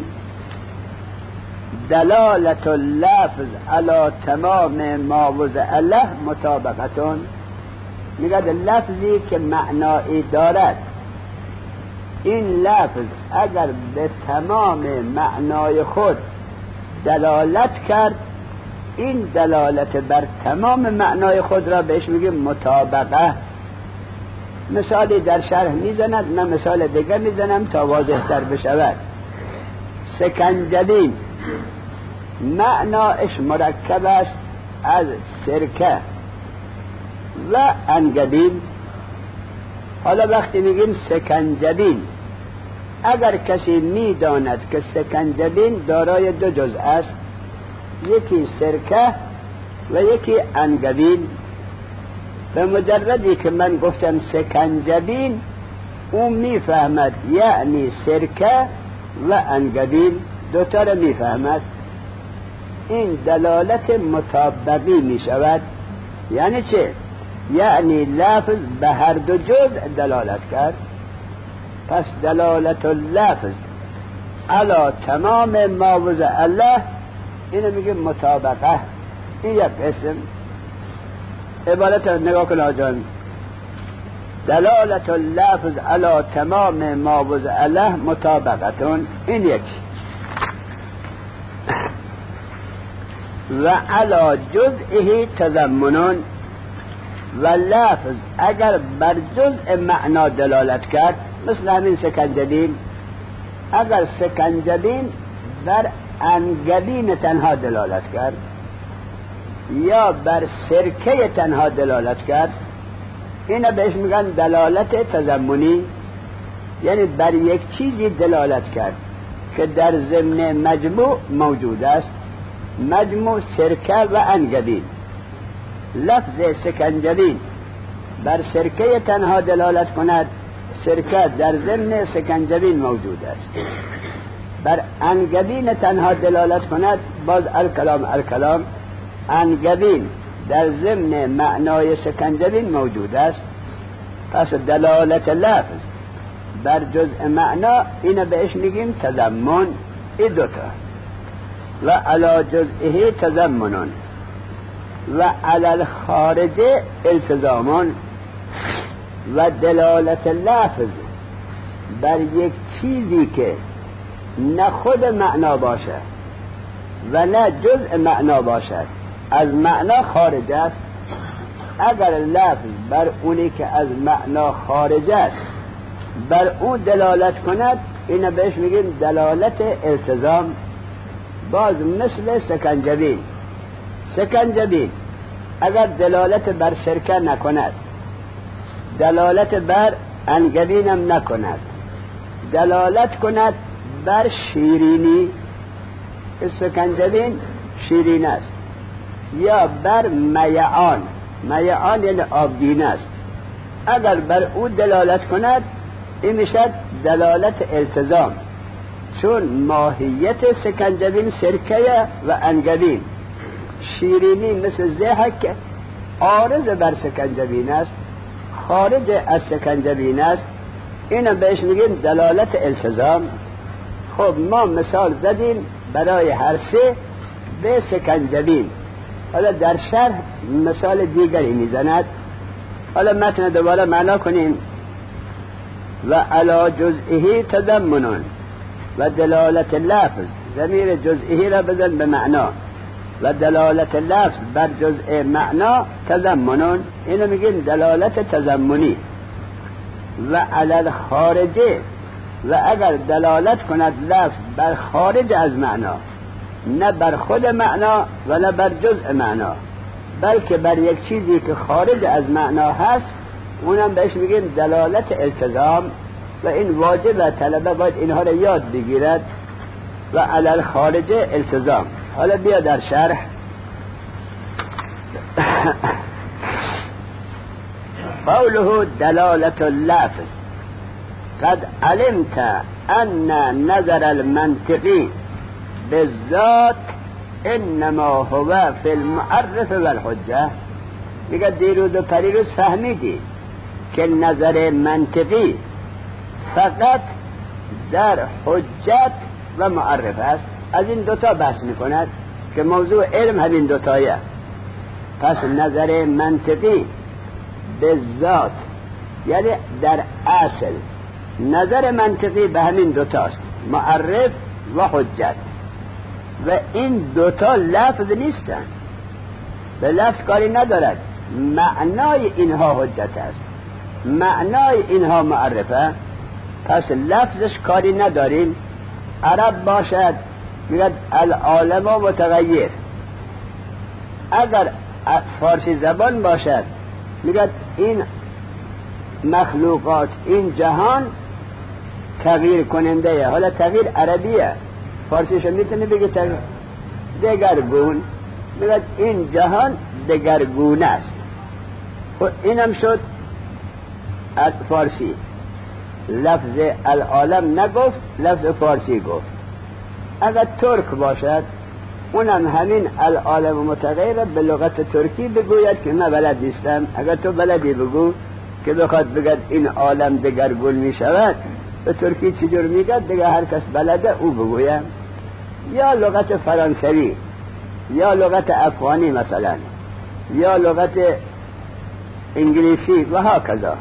دلالت اللفظ علی تمام ما وضع له مطابقتون، میگه لفظی که معنایی دارد، این لفظ اگر به تمام معنای خود دلالت کرد، این دلالت بر تمام معنای خود را بهش میگیم مطابقه. مثالی در شرح میزند، من مثال دیگر میزنم تا واضح تر بشود. سکنجبین معناش مرکب است از سرکه و انگبین. حالا وقتی میگیم سکنجبین، اگر کسی میداند که سکنجبین دارای دو جزء است، یکی سرکه و یکی انگبین، به مجردی که من گفتم سکنجبین، اون میفهمد یعنی سرکه و انگبین دوتا رو میفهمد. این دلالت مطابقی میشود. یعنی چه؟ یعنی لفظ به هر دو جزء دلالت کرد. پس دلالت اللفظ علی تمام ما وضع له، اینو میگه مطابقه. این یک اسم. عبارت نگاه کن آجان. دلالت اللفظ علی تمام ما وضع له مطابقتون، این یک. و علی جزئه تضمنون، و لفظ اگر بر جزء معنا دلالت کرد، مثل همین سکنجبین، اگر سکنجبین بر انگبین تنها دلالت کرد یا بر سرکه تنها دلالت کرد، اینا بهش میگن دلالت تضمنی. یعنی بر یک چیزی دلالت کرد که در ضمن مجموع موجود است، مجموع سرکه و انگبین. لفظ سکنجبین بر سرکه تنها دلالت کند، سرکه در ضمن سکنجبین موجود است. بر انگبین تنها دلالت کند، باز الکلام انگبین در ضمن معنای سکنجبین موجود است. پس دلالت لفظ بر جزء معنا، اینو بهش میگیم تضمن. این دوتا. و علی جزئه تضمنون و علی الخارج التزامون. و دلالت لفظ بر یک چیزی که نه خود معنا باشد و نه جزء معنا باشد، از معنا خارج است، اگر لفظ بر اونی که از معنا خارج است بر اون دلالت کند، اینو بهش میگیم دلالت التزام. باز مثل سکنجبین اگر دلالت بر سرکه نکند، دلالت بر انگبینم نکند، دلالت کند بر شیرینی، سکنجبین شیرین است، یا بر میعان یعنی آبگین است، اگر بر او دلالت کند این میشد دلالت التزام، چون ماهیت سکنجبین سرکه و انگبین. شیرینی مثل زهک عارض بر سکنجبین است، خارج از سکنجبین است، اینو بهش میگیم دلالت التزام. خب ما مثال زدیم برای هر سه به سکنجبین. حالا در شرح مثال دیگری میزند. حالا متن دوباره معنا کنیم. و علی جزئه تضمن و دلالت لفظ، ضمیر جزئه را بزن به معنا، و دلالت لفظ بر جزء معنا تضمن، اینو میگیم دلالت تضمنی. و علی خارجه، و اگر دلالت کند لفظ بر خارج از معنا، نه بر خود معنا و نه بر جزء معنا، بلکه بر یک چیزی که خارج از معنا هست، اونم بهش میگیم دلالت التزام. و این واجب طلبه باید اینها را یاد بگیرد. و علی الخارجه التزام. حالا بیا در شرح. قوله دلالت اللفظ قد علمت ان نظر المنطقی بالذات انما هو فی المعرف والحجه. میگه دیروز و پریروز فهمیدی که نظر منطقی فقط در حجت و معرف است. از این دوتا بحث میکند که موضوع علم همین دوتایه. پس نظر منطقی به ذات یعنی در اصل نظر منطقی به همین دوتاست، معرف و حجت. و این دوتا لفظ نیستن، به لفظ کاری ندارد، معنای اینها حجت است، معنای اینها معرفه. پس لفظش کاری نداریم. عرب باشد میگد العالم متغیر، اگر فارسی زبان باشد میگد این مخلوقات، این جهان تغییر کننده. حالا تغییر عربیه، فارسیشو میتونه بگه تغییر دگرگون، میگد این جهان دگرگون است. خب اینم شد از فارسی. لفظ العالم نگفت، لفظ فارسی گفت. اگر ترک باشد اونم همین العالم متغیر به لغت ترکی بگوید که من بلد نیستم. اگر تو بلدی بگو که بخواد بگد این عالم دگرگون می شود، به ترکی چجور میگد دیگه هر کس بلده او بگوید. یا لغت فرانسوی، یا لغت افغانی مثلا، یا لغت انگلیسی و هاکذا.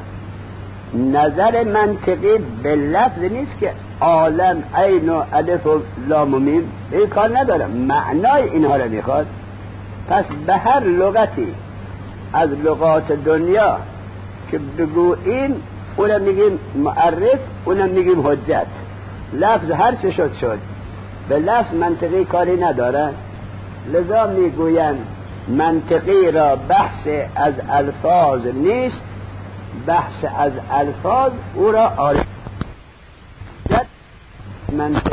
نظر منطقی به لفظ نیست که عالم عین و الف و لام و میم، این کار نداره، معنای اینها رو میخواد. پس به هر لغتی از لغات دنیا که بگوییم اونم میگیم معرف، اونم میگیم حجت. لفظ هر چه شد به لفظ منطقی کاری نداره. لذا میگویم منطقی را بحث از الفاظ نیست، بحث از الفاظ او را عارف منطق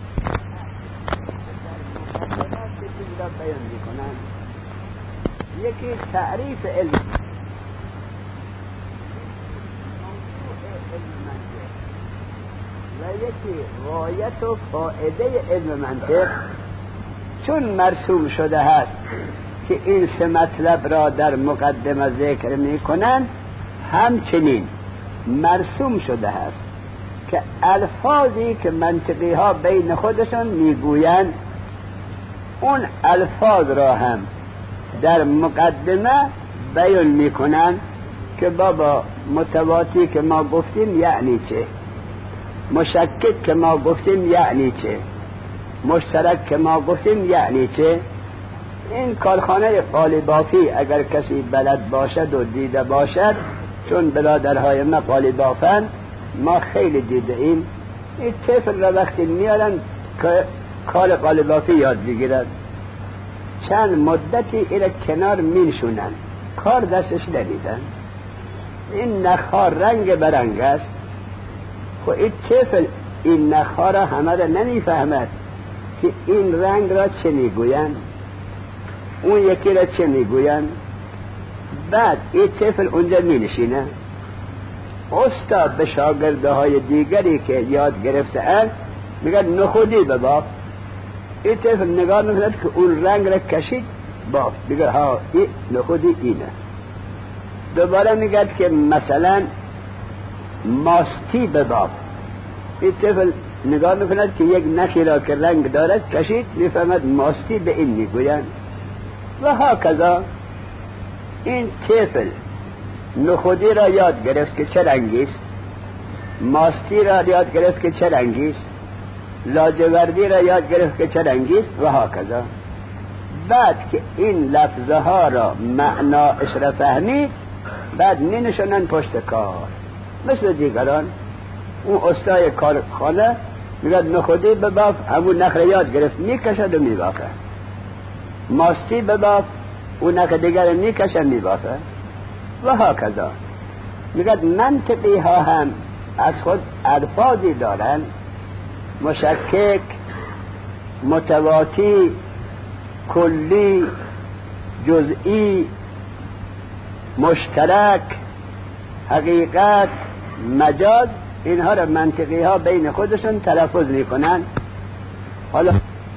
را بیان میکنند. یکی تعریف علم، و یکی غایت و فائده علم منطق. چون مرسوم شده هست که این سه مطلب را در مقدمه ذکر میکنند، همچنین مرسوم شده هست که الفاظی که منطقی ها بین خودشان میگویند اون الفاظ را هم در مقدمه بیان میکنند که بابا متواتی که ما گفتیم یعنی چه، مشکک که ما گفتیم یعنی چه، مشترک که ما گفتیم یعنی چه. این کارخانه قالیبافی اگر کسی بلد باشد و دیده باشد، چون برادرهای ما قالیبافند، ما خیلی دیده ایم، این طفل را وقتی میارن که کار قالیبافی یاد بگیرد، چند مدتی ایره کنار مینشونن، کار دستش ندیدن. این نخها رنگ برنگ است. خب این طفل این نخها را همه را نمیفهمد که این رنگ را چه میگوین، اون یکی را چه میگوین. بعد این طفل اونجا مینشینه، استاد به شاگردهای دیگری که یاد گرفته اند میگه نخودی بباف. این طفل نگاه میکند که اون رنگ را کشید، باف، میگه ها این نخودی اینه. دوباره میگه که مثلا ماستی بباف. این طفل نگاه میکند که یک نخی را که رنگ دارد کشید، میفهمد ماستی به این میگویند. و هاکذا این طفل نخودی را یاد گرفت که چه رنگی است، ماستی را یاد گرفت که چه رنگی است، لاجوردی را یاد گرفت که چه رنگی است و هاکذا. بعد که این لفظها را معناش را فهمید، بعد مینشونن پشت کار مثل دیگران. اون استاد کارخانه میگه نخودی بباف، همون نخ را یاد گرفت میکشد و میبافه. ماستی بباف، اون نخ دیگر میکشد میبافه و هاکذا. میگه منطقی ها هم از خود الفاظی دارن، مشکک، متواتی، کلی، جزئی، مشترک، حقیقت، مجاز. اینها را منطقی ها بین خودشون تلفظ میکنن. حالا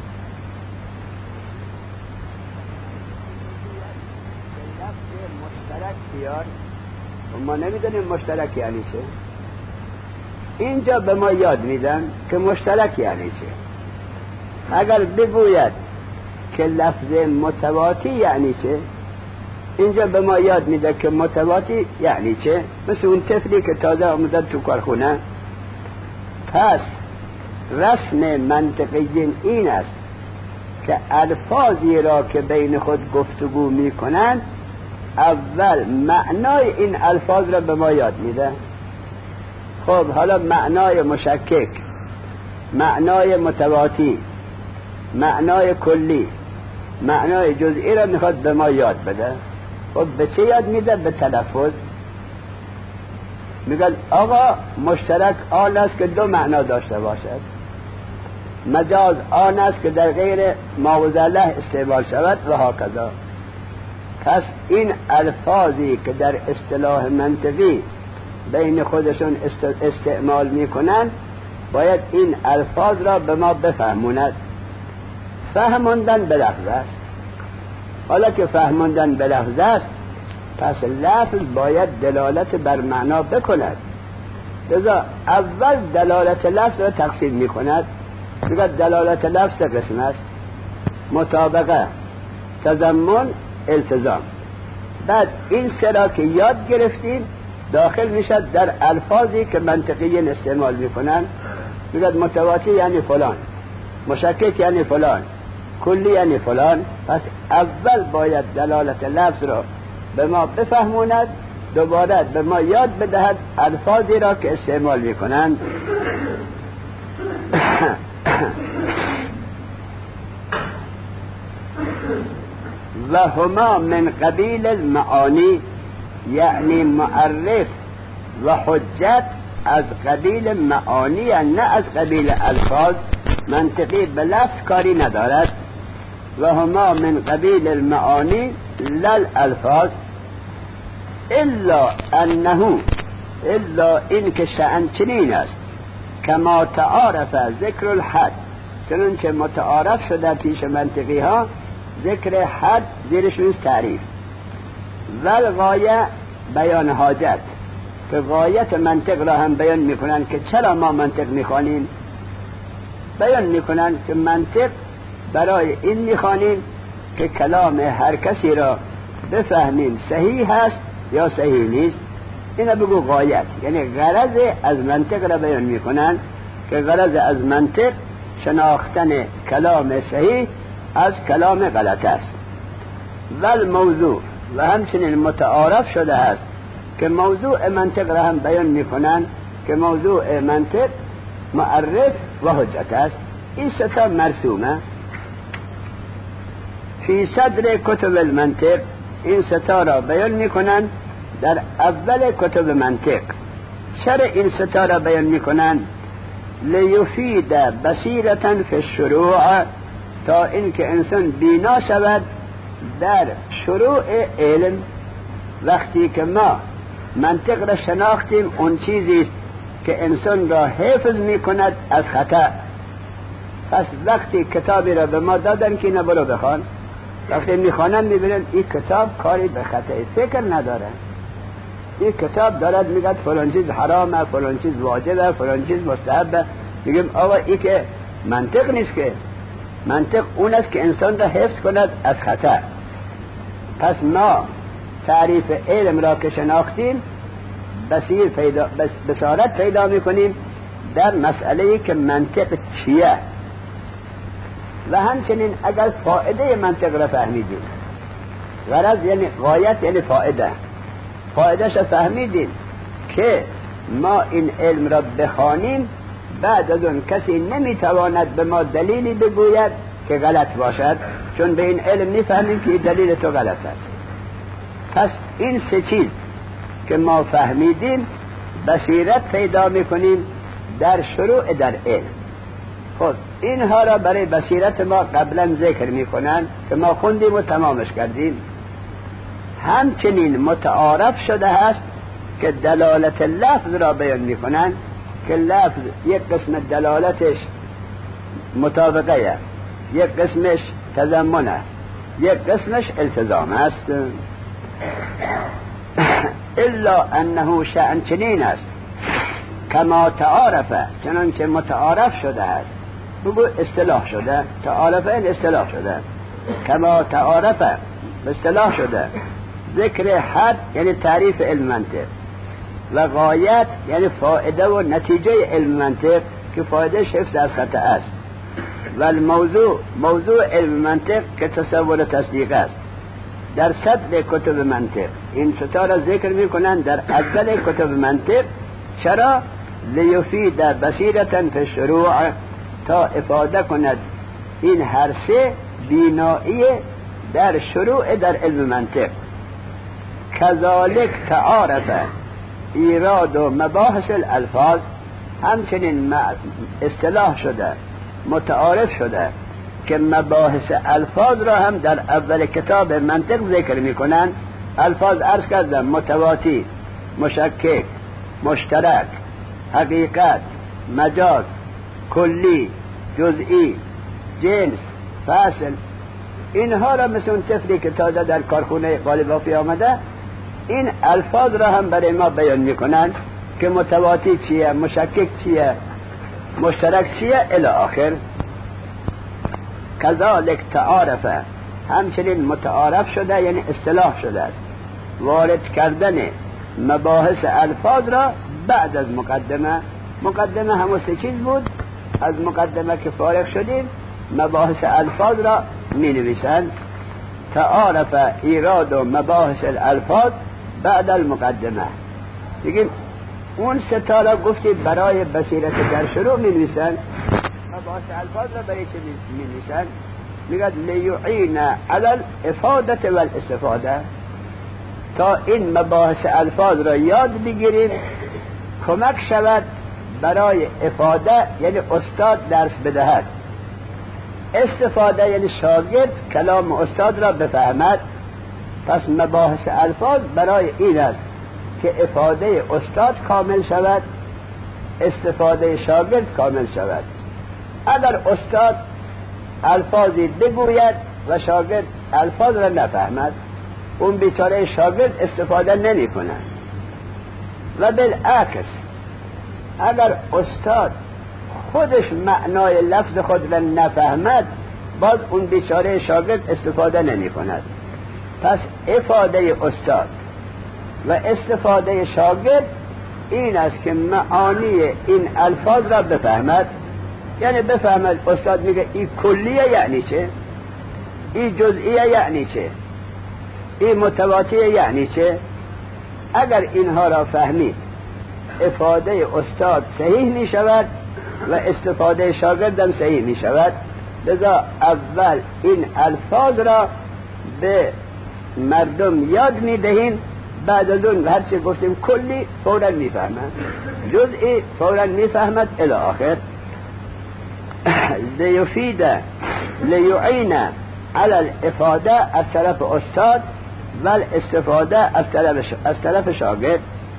مشترک بیار، ما نمیدونیم مشترک یعنی چه. اینجا به ما یاد میدن که مشترک یعنی چه. اگر بگوید که لفظ متواتی یعنی چه، اینجا به ما یاد میده که متواتی یعنی چه. مثل اون طفلی که تازه آمدن تو کارخونه. پس رسم منطقیین این است که الفاظی را که بین خود گفتگو میکنند، اول معنای این الفاظ را به ما یاد میده. خب حالا معنای مشکک، معنای متواتی، معنای کلی، معنای جزئی را میخواد به ما یاد بده. خب به چه یاد میده؟ به تلفظ. میگن آقا مشترک آن است که دو معنا داشته باشد، مجاز آن است که در غیر معوذله استعمال شود و هاکذا. پس این الفاظی که در اصطلاح منطقی بین خودشون استعمال میکنند، باید این الفاظ را به ما بفهموند. فهموندن به لفظ است. حالا که فهموندن به لفظ است، پس لفظ باید دلالت بر معنا بکند. لذا اول دلالت لفظ را تقسیم میکند. میگه دلالت لفظ قسم است: مطابقه، تضمن، التزام. بعد این سه را که یاد گرفتیم داخل میشد در الفاظی که منطقیین استعمال میکنن. میگه متواتی یعنی فلان، مشکک یعنی فلان، کلی یعنی فلان. پس اول باید دلالت لفظ را به ما بفهموند، دوباره به ما یاد بدهد الفاظی را که استعمال میکنند. و هما من قبیل المعانی، یعنی معرف و حجت از قبیل معانی، نه از قبیل الفاظ. منطقی به لفظ کاری ندارد. و هما من قبیل المعانی لل الفاظ، الا انه، الا این که شأن چنین است، کما تعارف ذکر الحد، چنانچه متعارف شده پیش منطقی ها ذکر حد، زیرش نیست تعریف. والغایه بیان حاجت، که غایت منطق را هم بیان میکنن که چرا ما منطق میخوانیم. بیان میکنن که منطق برای این میخوانیم که کلام هر کسی را بفهمیم صحیح هست یا صحیح نیست. اینا بگو غایت، یعنی غرض از منطق را بیان میکنن که غرض از منطق شناختن کلام صحیح از کلام غلط است. و الموضوع و همچنین متعارف شده است که موضوع منطق را هم بیان میکنند که موضوع منطق معرف و حجت است. این ستا مرسومه فی صدر کتب المنطق. این ستا را بیان میکنند در اول کتب منطق. چرا این ستا را بیان میکنند؟ لیفید بصیرتا فی الشروع، تا اینکه انسان بینا شود در شروع علم. وقتی که ما منطق را شناختیم، اون چیزی است که انسان را حفظ میکند از خطا. پس وقتی کتابی را به ما دادن که نبرو بخوان، وقتی میخوانن میبینن این کتاب کاری به خطای فکر نداره. این کتاب دارد میگه فلان چیز حرامه، فلان چیز واجبه، فلان چیز مستحبه. میگم آقا این که منطق نیست، که منطق اون است که انسان را حفظ کند از خطا. پس ما تعریف علم را که شناختیم، بصارت پیدا میکنیم در مسئله که منطق چیه، و همچنین اگر فائده منطق را فهمیدیم، غرض یعنی غایت یعنی فائدهش را فهمیدیم که ما این علم را بخوانیم، بعد از اون کسی نمیتواند به ما دلیلی بگوید که غلط باشد، چون به این علم میفهمیم که دلیل تو غلط است. پس این سه چیز که ما فهمیدیم بصیرت پیدا میکنیم در شروع در علم. خب اینها را برای بصیرت ما قبلا ذکر میکنن که ما خوندیم و تمامش کردیم. همچنین متعارف شده است که دلالت لفظ را بیان میکنن که لفظ یک قسم دلالتش مطابقه، یک قسمش تضمنه، یک قسمش التزام است. الا انه شأن چنین است کما تعارفه، چنانچه متعارف شده است. بگو اصطلاح شده، تعارفه این اصطلاح شده، کما تعارفه اصطلاح شده. ذکر حد یعنی تعریف علم منطق، و غایت یعنی فائده و نتیجه علم منطق که فایده حفظ از خطا است. و موضوع علم منطق که تصور تصدیق است. در صدر کتب منطق این ستا را ذکر میکنن در اول کتب منطق. چرا؟ لیفید بصیرتا فی الشروع، تا افاده کند این هر سه بینایی در شروع در علم منطق. کذالک تعارف ایراد و مباحث الالفاظ، همچنین اصطلاح شده، متعارف شده که مباحث الفاظ را هم در اول کتاب منطق ذکر میکنن. الفاظ عرض کردم متواتی، مشکک، مشترک، حقیقت، مجاز، کلی، جزئی، جنس، فاصل. اینها را مثل اون طفلی که تازه در کارخونه قالبافی آمده، این الفاظ را هم برای ما بیان میکنن که متواتی چیه، مشکک چیه، مشترک چیه الی آخر. کذالک تعارفه، همچنین متعارف شده یعنی اصطلاح شده است وارد کردن مباحث الفاظ را بعد از مقدمه همون سه چیز بود. از مقدمه که فارغ شدیم مباحث الفاظ را می نویسند. تعارف ایراد و مباحث الالفاظ بعد المقدمه. دیگه اون ستا را گفتید برای بصیرت در شروع می نویسند. مباحث الفاظ را برای چه می نویسند؟ میگه لیعین علی الافاده و الاستفاده، تا این مباحث الفاظ را یاد بگیریم، کمک شود برای افاده یعنی استاد درس بدهد، استفاده یعنی شاگرد کلام استاد را بفهمد. پس مباحث الفاظ برای این است که افاده استاد کامل شود، استفاده شاگرد کامل شود. اگر استاد الفاظی بگوید و شاگرد الفاظ را نفهمد، اون بیچاره شاگرد استفاده نمی کند. و بالعکس اگر استاد خودش معنای لفظ خود را نفهمد، باز اون بیچاره شاگرد استفاده نمی کند. پس افاده استاد و استفاده شاگرد این است که معانی این الفاظ را بفهمد. یعنی بفهمد استاد میگه این کلیه یعنی چه، این جزئیه یعنی چه، این متواتی یعنی چه؟ اگر اینها را فهمید افاده استاد صحیح می شود و استفاده شاگردم صحیح می شود. لذا اول این الفاظ را به مردم یاد می دهیم، بعد از اون هرچی گفتیم کلی فوراً می فهمند، جزئی فوراً می فهمد الی آخر. لیفید لیعین علی الافاده از طرف استاد و الاستفاده از طرف شاگرد.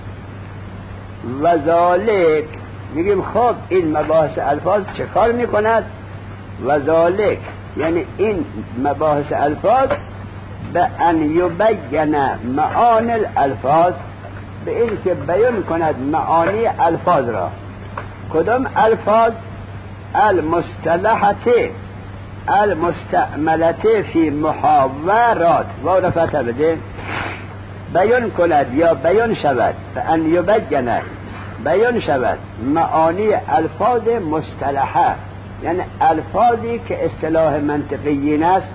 و ذالک میگیم خب این مباحث الفاظ چه کار میکند؟ و ذالک یعنی این مباحث الفاظ به ان یبین معانی الالفاظ، به این که بیان کند معانی الفاظ را. کدام الفاظ؟ المصطلحات المستعملة فی محاورات و رفعت بده، بیان کند یا بیان شود، فان یبین بیان شود معانی الفاظ مصطلحه، یعنی الفاظی که اصطلاح منطقیین است،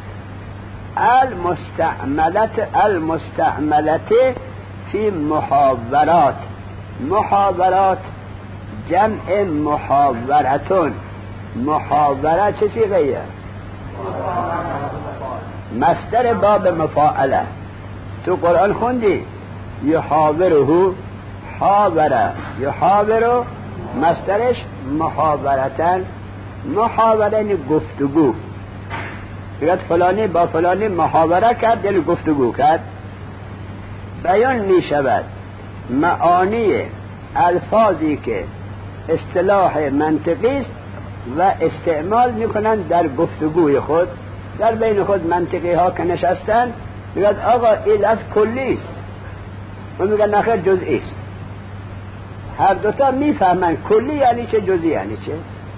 المستعملة فی محاورات. محاورات جمع محاورتون. محاوره چه صیغه‌ایه؟ مصدر باب مفاعله. تو قرآن خوندی یحاوره، حاوره یحاوره، مصدرش محاورتن. محاوره یعنی گفتگو. بگید فلانی با فلانی محاوره کرد، یعنی گفتگو کرد. بیان می شود معانی الفاظی که اصطلاح منطقی است و استعمال میکنند در گفتگوی خود، در بین خود منطقی ها که نشستن میگن آقا این لفظ کلی است و میگن نخیر جزئی است. هر دوتا میفهمن کلی یعنی چه، جزئی یعنی چه.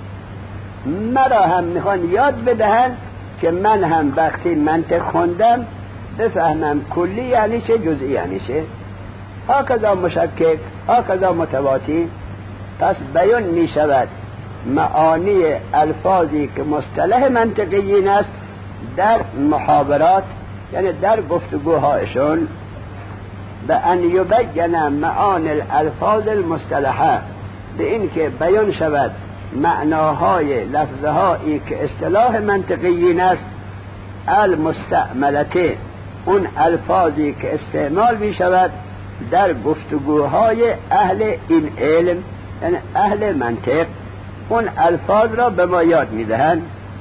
مرا هم میخوان یاد بدهن که من هم وقتی منطق خوندم بفهمم کلی یعنی چه، جزئی یعنی چه. هکذا مشکک، هکذا متواتی. پس بیان می شود معانی الفاظی که مصطلح منطقیین است در محاورات، یعنی در گفتگوهایشون. به ان یبین معانی الالفاظ المصطلحه، به این که بیان شود معناهای لفظهایی که اصطلاح منطقیین است، المستعملته، اون الفاظی که استعمال می شود در گفتگوهای اهل این علم، یعنی اهل منطق. اون الفاظ را به ما یاد میدهن.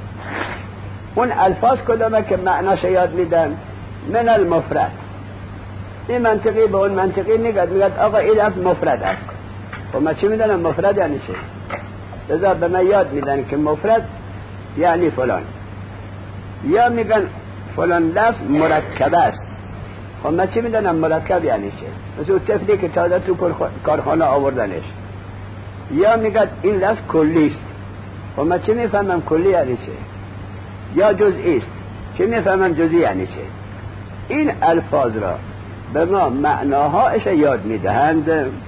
اون الفاظ کدامه که معناش یاد میدن؟ من المفرد. این منطقی به اون منطقی میگد آقا این لفظ مفرد است. و ما چی میدونم مفرد یعنی چه؟ لذا به ما یاد میدن که مفرد یعنی فلان. یا میگن فلان لفظ مرکب است. و ما چی میدونم مرکب یعنی چه؟ مثل طفلی که تازه تو کارخانه آوردنش. یا میگن این لفظ کلی است. و ما چی میفهمم کلی یعنی چه؟ یا جزئی است. چی میفهمم جزئی یعنی چه؟ این الفاظ را به ما معناهایش یاد میدهند.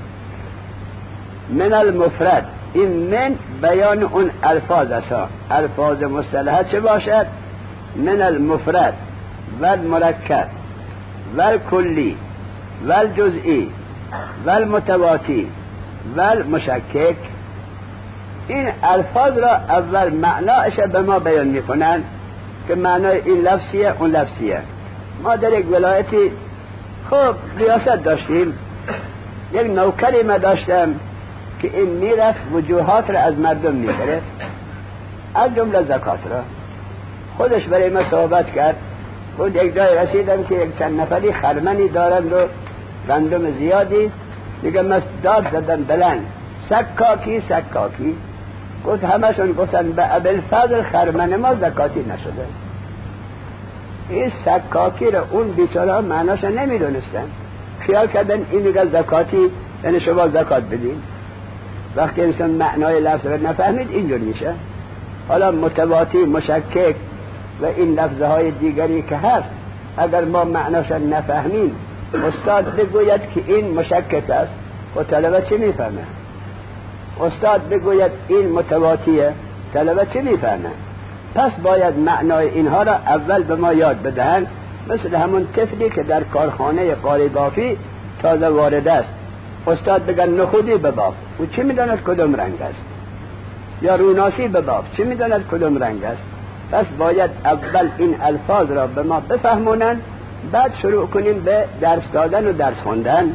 من المفرد، این من بیان اون الفاظ است. الفاظ مصطلحه چه باشد؟ من المفرد و المرکب و الکلی و الجزئی و المتواتی و المشکک. این الفاظ را اول معناش به ما بیان میکنن که معنای این لفظیه اون لفظیه. ما در یک ولایتی خب ریاست داشتیم، یک نوکری ما داشتم که این میرفت وجوهات را از مردم میگرفت، از جمله زکات را. خودش برای ما صحبت کرد. خود یک جای رسیدم که یک چند نفری خرمنی دارند و گندم زیادی، دیگه من داد زدم بلند سکاکی سکاکی. گفت همشون گفتن به ابوالفضل خرمن ما زکاتی نشده. این سکاکی را اون بیچاره معناش نمیدونستن، خیال کردن این میگه زکاتی یعنی شما زکات بدین. وقتی انسان معنای لفظ را نفهمید اینجور میشه. حالا متواتی، مشکک و این لفظهای دیگری که هست، اگر ما معناش نفهمیم استاد بگوید که این مشکک است و طلبه چی میفهمه؟ استاد بگوید این متواتیه، طلبه چی میفهمه؟ پس باید معنای اینها را اول به ما یاد بدهن مثل همون طفلی که در کارخانه قاری بافی تازه وارد است، استاد بگن نخودی بباف، او چی میداند کدام رنگ است؟ یا روناسی بباف، چی میداند کدام رنگ است؟ پس باید اول این الفاظ را به ما بفهمونن، بعد شروع کنیم به درس دادن و درس خوندن.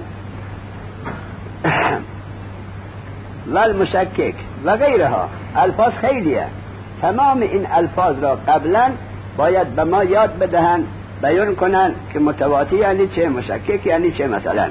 والمشکک و غیرها، الفاظ خیلیه، تمام این الفاظ را قبلا باید به ما یاد بدهن، بیان کنن که متواتی یعنی چه، مشکک یعنی چه. مثلا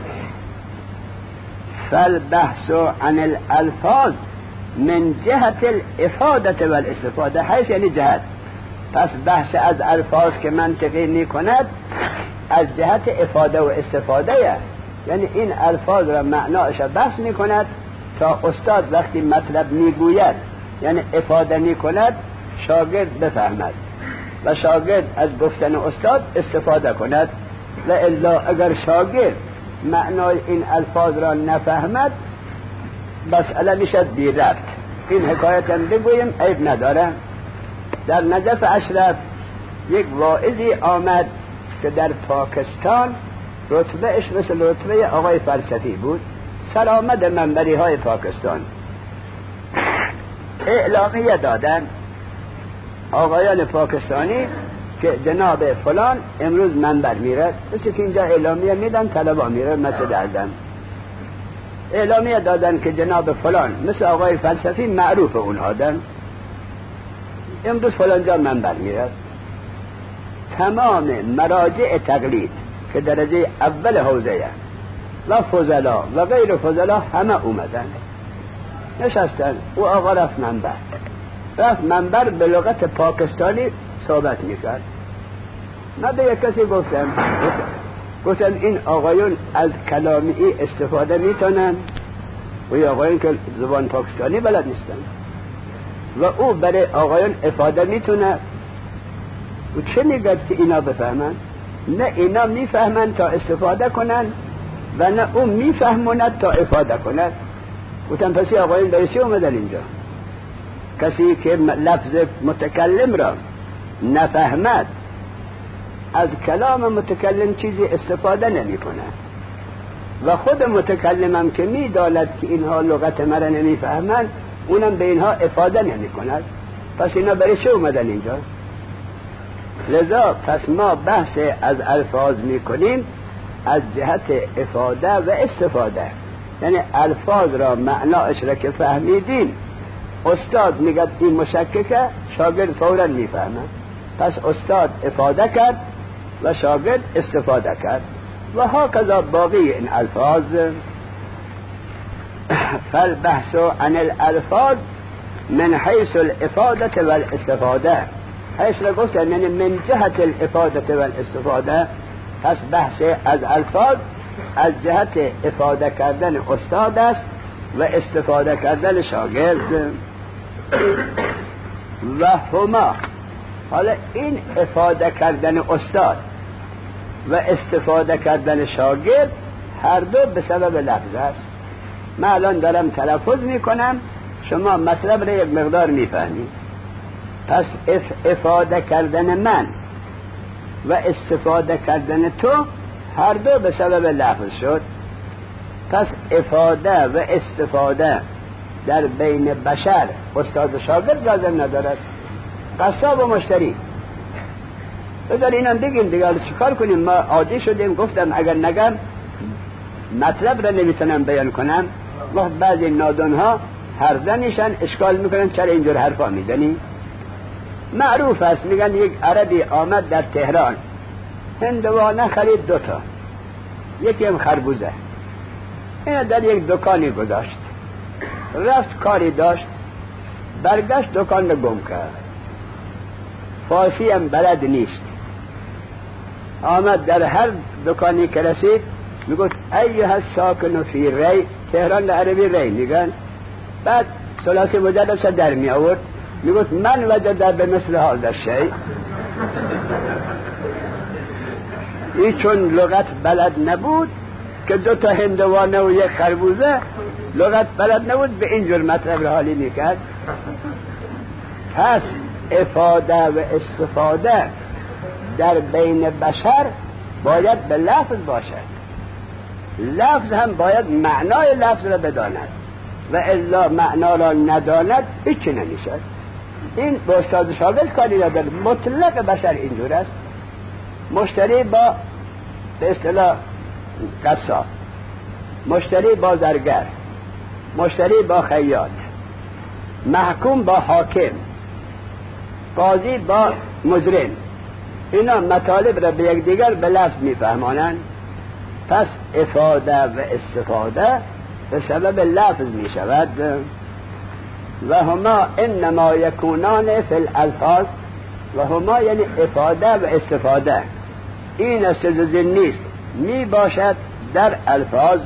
فالبحث عن الالفاظ من جهت الافاده والاستفاده، حیث یعنی جهت. پس بحث از الفاظ که منطقی می کند از جهت افاده و استفاده، یعنی این الفاظ را معناش بحث می کند تا استاد وقتی مطلب می گوید یعنی افاده می کند شاگرد بفهمد و شاگرد از گفتن استاد استفاده کند. و الا اگر شاگرد معنای این الفاظ را نفهمد مسئله میشد بی ربط. این حکایت هم بگویم عیب نداره. در نجف اشرف یک واعظی آمد که در پاکستان رتبهش مثل رتبه آقای فلسفی بود، سرآمد منبری های پاکستان. اعلامیه دادن آقایان پاکستانی که جناب فلان امروز منبر میره، مثل که اینجا اعلامیه میدن طلبا میره مسجد اعظم. اعلامیه دادن که جناب فلان مثل آقای فلسفی معروف اون آدم امروز فلان جا منبر میره. تمام مراجع تقلید که درجه اول حوزه و فضلا و غیر فضلا همه اومدن نشستن. او آقا رفت منبر به لغت پاکستانی صحبت میکرد. من به یک کسی گفتم این آقایون از کلامی استفاده میتونن و این آقایون که زبان پاکستانی بلد نیستن و او برای آقایون افاده میتونه. و چه میگد که اینا بفهمن؟ نه اینا میفهمن تا استفاده کنن و نه اون میفهموند تا افاده کند. گفتم پس آقایون برای چی اومدن اینجا؟ کسی که لفظ متکلم را نفهمد از کلام متکلم چیزی استفاده نمی کنه و خود متکلمم که می داند که اینها لغت مرا نمی فهمند اونم به اینها افاده نمی کند. پس اینا برای چه اومدن اینجا؟ لذا پس ما بحث از الفاظ می کنیم از جهت افاده و استفاده، یعنی الفاظ را معناش را که فهمیدین استاد میگه این مشککه، شاگرد فوراً میفهمه. پس استاد افاده کرد و شاگرد استفاده کرد و هكذا باقی این الفاظ. فالبحث عن الالفاظ من حيث الافاده والاستفاده، حیث را گفتن یعنی من جهت الافاده والاستفاده. پس بحث از الفاظ از جهت افاده کردن استاد است و استفاده کردن شاگرد. و هما، حالا این افاده کردن استاد و استفاده کردن شاگرد هر دو به سبب لفظ است. من الان دارم تلفظ میکنم، شما مطلب را یک مقدار میفهمید. پس افاده کردن من و استفاده کردن تو هر دو به سبب لفظ شد. پس افاده و استفاده در بین بشر استاد و شاگرد لازم ندارد، قصاب و مشتری. بذار اینم بگیم دیگه، چیکار کنیم؟ ما عادی شدیم. گفتم اگر نگم مطلب را نمیتونم بیان کنم. وقت بعضی نادانها هر زنشان اشکال میکنن چرا اینجور حرفا میزنی. معروف است، میگن یک عربی آمد در تهران، هندوانه خرید 2 تا، یکی هم خربوزه. اینو در یک دکانی گذاشت، رفت کاری داشت، برگشت دکان رو گم کرد. فارسی هم بلد نیست. آمد در هر دکانی که رسید میگفت ایها الساکن فی ری، تهران در عربی ری میگن. بعد ثلاثی مجردش در می آورد میگفت من وجد به مثل حال در شی. این چون لغت بلد نبود که 2 تا هندوانه و 1 خربوزه، لغت بلد نبود به اینجور مطلب حالی میکرد. پس افاده و استفاده در بین بشر باید به لفظ باشد، لفظ هم باید معنای لفظ را بداند و الا معنا را نداند هیچی نمیشد. این با استاد شاگرد کاری نداره، مطلق بشر اینجور است. مشتری با به اصطلاح قصاب، مشتری با زرگر، مشتری با خیاط، محکوم با حاکم، قاضی با مجرم، اینا مطالب را به یکدیگر به لفظ میفهمانند. پس افاده و استفاده به سبب لفظ می شود. و هما انما یکونان فی الالفاظ، و هما یعنی افاده و استفاده، این است نیست می باشد در الفاظ.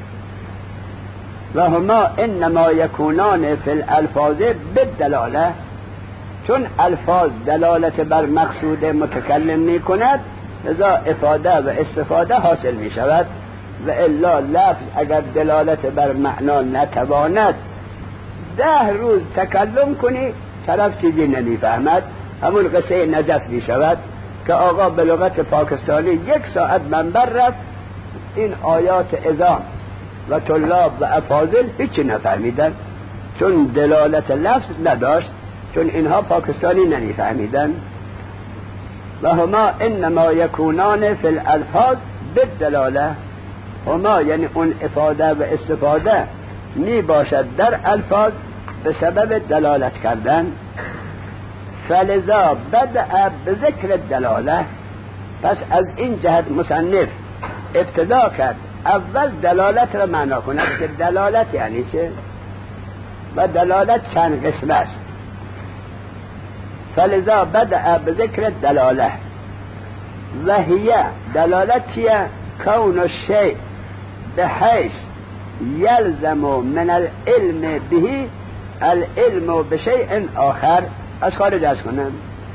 و هما انما یکونان فی الالفاظ بالدلاله، چون الفاظ دلالت بر مقصود متکلم می کند لذا افاده و استفاده حاصل می شود. و الا لفظ اگر دلالت بر معنا نتواند 10 روز تکلم کنی طرف چیزی نمی فهمد. همون قصه نجف می شود که آقا به لغت پاکستانی 1 ساعت منبر رفت، این آیات اذان و طلاب و افاضل هیچی نفهمیدن چون دلالت لفظ نداشت، چون اینها پاکستانی نمی فهمیدن. و هما انما یکونان فی الالفاظ بالدلاله، هما یعنی اون افاده و استفاده می باشد در الفاظ به سبب دلالت کردن. فلذا بدأ بذکر دلاله، پس از این جهت مصنف ابتدا کرد اول دلالت را معنا کند که دلالت یعنی چه و دلالت چند قسم است. فلذا بدأ بذکر دلاله و هی دلالت چیه؟ کون الشیء بحیث یلزم من العلم به العلم بشیء آخر. از خارج از کنم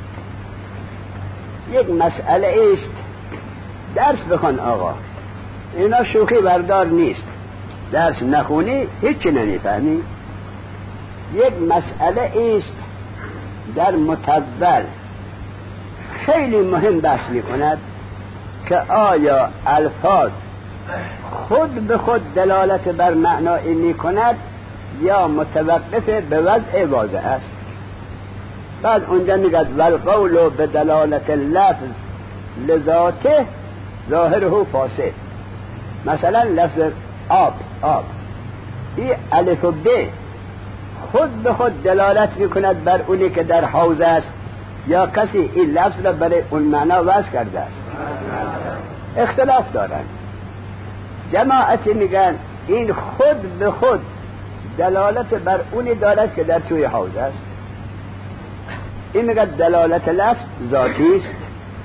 یک مسئله است، درس بخون آقا، اینا شوخی بردار نیست، درس نخونی هیچی نمیفهمی. یک مسئله است در متول خیلی مهم بحث می کند که آیا الفاظ خود به خود دلالت بر معنایی می کند یا متوقف به وضع واضح است. بعد اونجا میگد والقول به دلالت لفظ لذاته ظاهره فاسد. مثلا لفظ آب، این الف و ب خود به خود دلالت میکند بر اونی که در حوض است یا کسی این لفظ را برای اون معنا وضع کرده است؟ اختلاف دارند. جماعتی میگن این خود به خود دلالت بر اونی دارد که در توی حوض است. این میگه دلالت لفظ ذاتی است.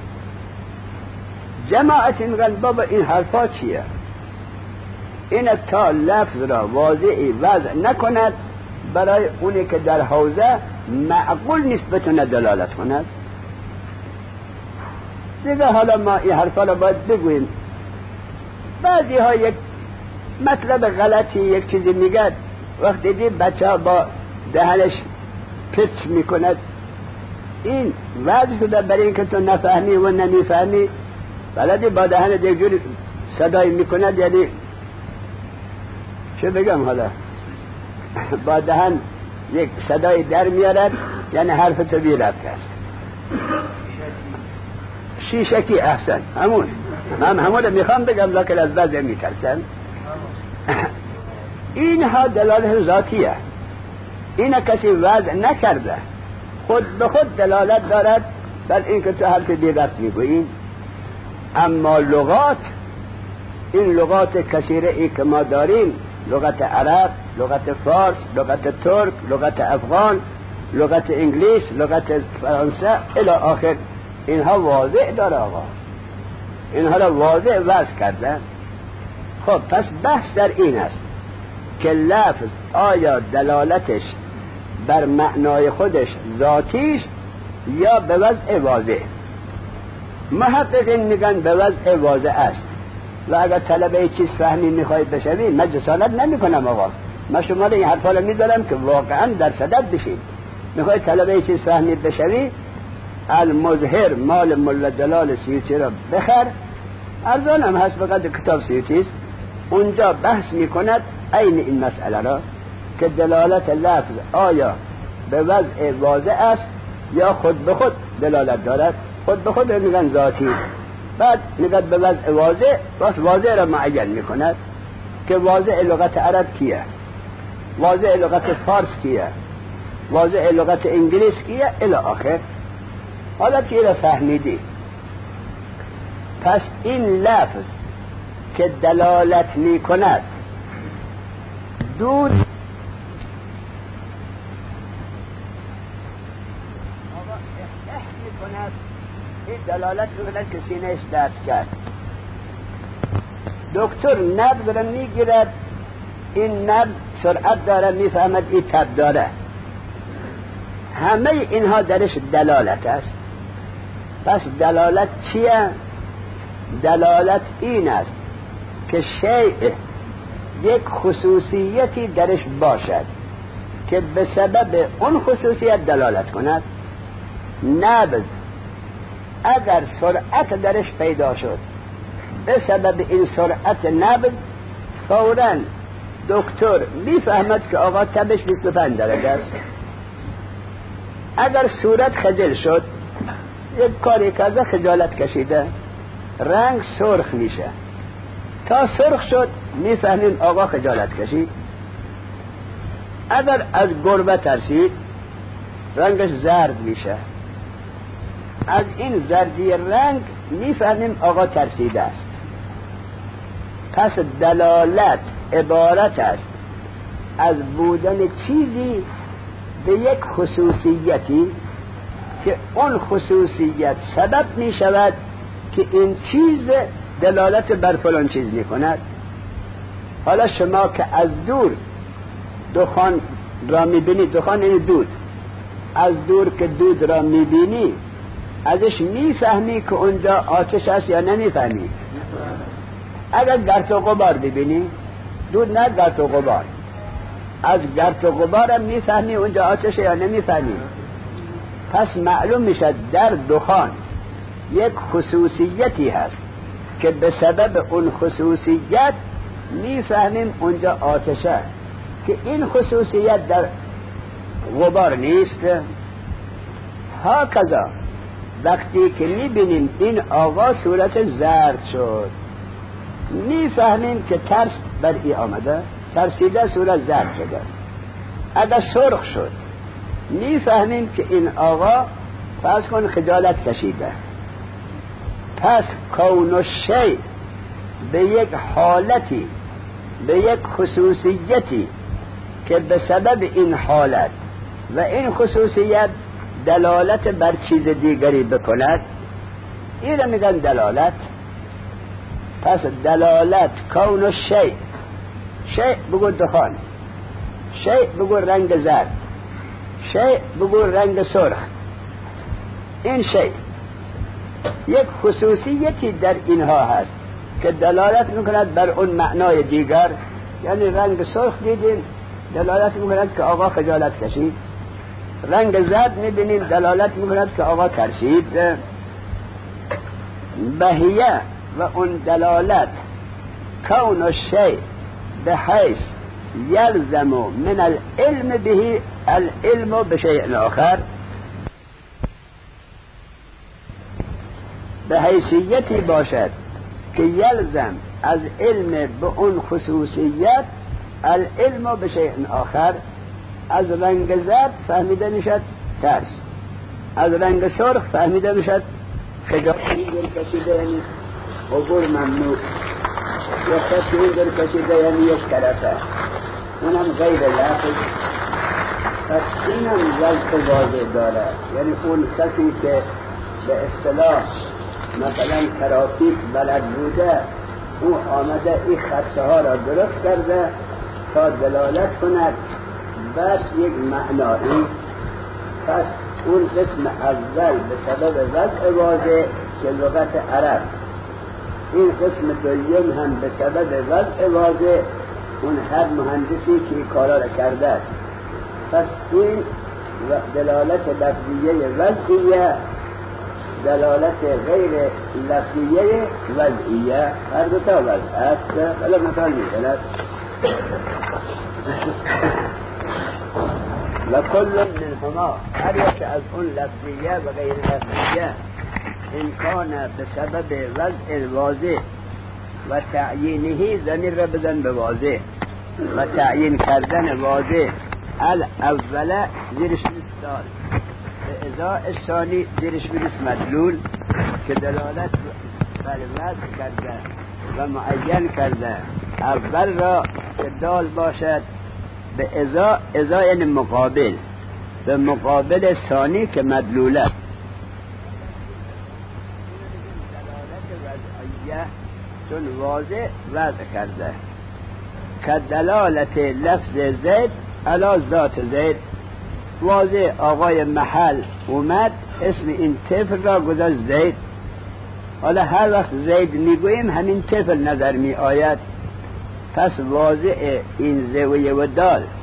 جماعتی میگن بابا این حرفا چیه؟ این تا لفظ را واضحی وضع نکند برای اونی که در حوزه معقول نیست بتونه دلالت کند. دیگه حالا ما این حرفا را باید بگوییم. بعضی ها یک مطلب غلطی یک چیزی میگد، وقتی دید بچه ها با دهنش پچ میکند، این وضع شده برای اینکه تو نفهمی و نمیفهمی. بلدی با دهن یک جور صدای میکند، یعنی چه بگم حالا با دهن یک صدای در میارد، یعنی حرف تو بی ربط است. شیشکی احسن، من همون میخوام بگم لکن از وضع میترسم. اینها دلالت ذاتیه، این کسی وضع نکرده، خود به خود دلالت دارد بر این که تو حرف بی ربط میگویی. اما لغات، این لغات کثیره ای که ما داریم، لغت عرب، لغت فارس، لغت ترک، لغت افغان، لغت انگلیس، لغت فرانسه الی آخر، اینها واضح داره آقا، اینها را واضح وضع کردن. خب پس بحث در این است که لفظ آیا دلالتش بر معنای خودش ذاتی است یا به وضع واضح؟ محققین میگن به وضع واضح است. و اگر طلبه چیز فهمی میخواید بشوی، من جسارت نمی کنم آقا، من شما این حرفا رو میدارم که واقعا در صدد بشید. میخواید طلبه چیز فهمی بشوی، المظهر مال ملا جلال سیوطی را بخر، ارزان هم هست، فقط کتاب سیوطی است. اونجا بحث میکند عین این مسئله را که دلالت لفظ آیا به وضع واضح است یا خود به خود دلالت دارد. خود به خود میگن ذاتی، بعد میگن به وضع واضح، وقت واضح را معین میکند که واضح لغت عرب کیه، واضح لغت فارس کیه، واضح لغت انگلیس کیه الی آخر. حالا که را فهمیدی، پس این لفظ که دلالت میکند دود میکند، این دلالت میکند که سینهش درد کرد. دکتر نبض را میگیرد، این نبض سرعت داره، میفهمد این تب داره. همه اینها درش دلالت است. پس دلالت چیه؟ دلالت این است که شیء یک خصوصیتی درش باشد که به سبب اون خصوصیت دلالت کند. نبض اگر سرعت درش پیدا شد، به سبب این سرعت نبض فوراً دکتر میفهمد که آقا تبش 25 درجه است. اگر صورت خجل شد، یک کاری کرده خجالت کشیده، رنگ سرخ میشه، تا سرخ شد میفهمیم آقا خجالت کشید. اگر از گربه ترسید رنگش زرد میشه، از این زردی رنگ میفهمیم آقا ترسیده است. پس دلالت عبارت است از بودن چیزی به یک خصوصیتی که اون خصوصیت سبب می شود که این چیز دلالت بر فلان چیز می کند. حالا شما که از دور دخان را می بینی، دخان این دود، از دور که دود را می بینی ازش می فهمی که اونجا آتش است یا نمی فهمی؟ اگر گرد و غبار ببینی، دود نه گرد و غبار، از گرد و غبار هم می فهمی اونجا آتش یا نمی فهمی؟ پس معلوم میشد در دخان یک خصوصیتی هست که به سبب اون خصوصیت میفهمیم اونجا آتشه، که این خصوصیت در غبار نیست. هاکذا وقتی که میبینیم این آقا صورت زرد شد، میفهمیم که ترس بر ای آمده، ترسیده صورت زرد شده. اگر سرخ شد میفهمیم که این آقا فرض کن خجالت کشیده. پس کون الشیء به یک حالتی، به یک خصوصیتی که به سبب این حالت و این خصوصیت دلالت بر چیز دیگری بکند، این را میگن دلالت. پس دلالت کون الشیء، شیء بگو دخان، شیء بگو رنگ زرد، شیء بگو رنگ سرخ، این شیء یک خصوصیتی در اینها هست که دلالت میکند بر اون معنای دیگر. یعنی رنگ سرخ دیدیم دلالت میکند که آقا خجالت کشید، رنگ زرد میبینیم دلالت میکند که آقا ترسید. بهیه و اون دلالت کون الشیء بحیث یلزم من العلم به العلم بشیء آخر، به حیثیتی باشد که یلزم از علم به اون خصوصیت العلم بشیء آخر. از رنگ زرد فهمیده میشد ترس، از رنگ سرخ فهمیده میشد خجالت کشیده، یعنی عبور ممنوع، یا کسی کشیده یعنی یک طرفه، اونم غیر لفظ. پس اینم وضع واضح داره. یعنی اون کسی که به اصطلاح مثلا ترافیک بلد بوده، او آمده این خطه ها را درست کرده تا دلالت کند بعد یک معنایی. پس اون قسم اول به سبب وضع واضح که لغت عرب، این قسم دوم هم به سبب وضع واضح اون هر مهندسی که این کارا را کرده است. پس این دلالت لفظیه وضعیه دلالت غیر لفظیه وضعیه، هر دو تا وضع است. حالا مثال میزند و کل منهما، هر یک از اون لفظیه و غیر لفظیه امکان به سبب وضع واضح و تعیینهی، ضمیر را بزن به واضح و تعیین کردن واضح، الاول زیرش مثال، به ازاء الثانی زیرش میرس مدلول که دلالت بر وضع کرده و معین کرده. اول را که دال باشد به ازاء یعنی مقابل، به مقابل ثانی که مدلوله. دلالت وضعیه چون واضح وضع کرده، که دلالت لفظ زید علی ذات زید، واضح آقای محل اومد اسم این طفل را گذاشت زید. حالا هر وقت زید میگوییم همین طفل نظر می آید، پس واضح این زویه و دال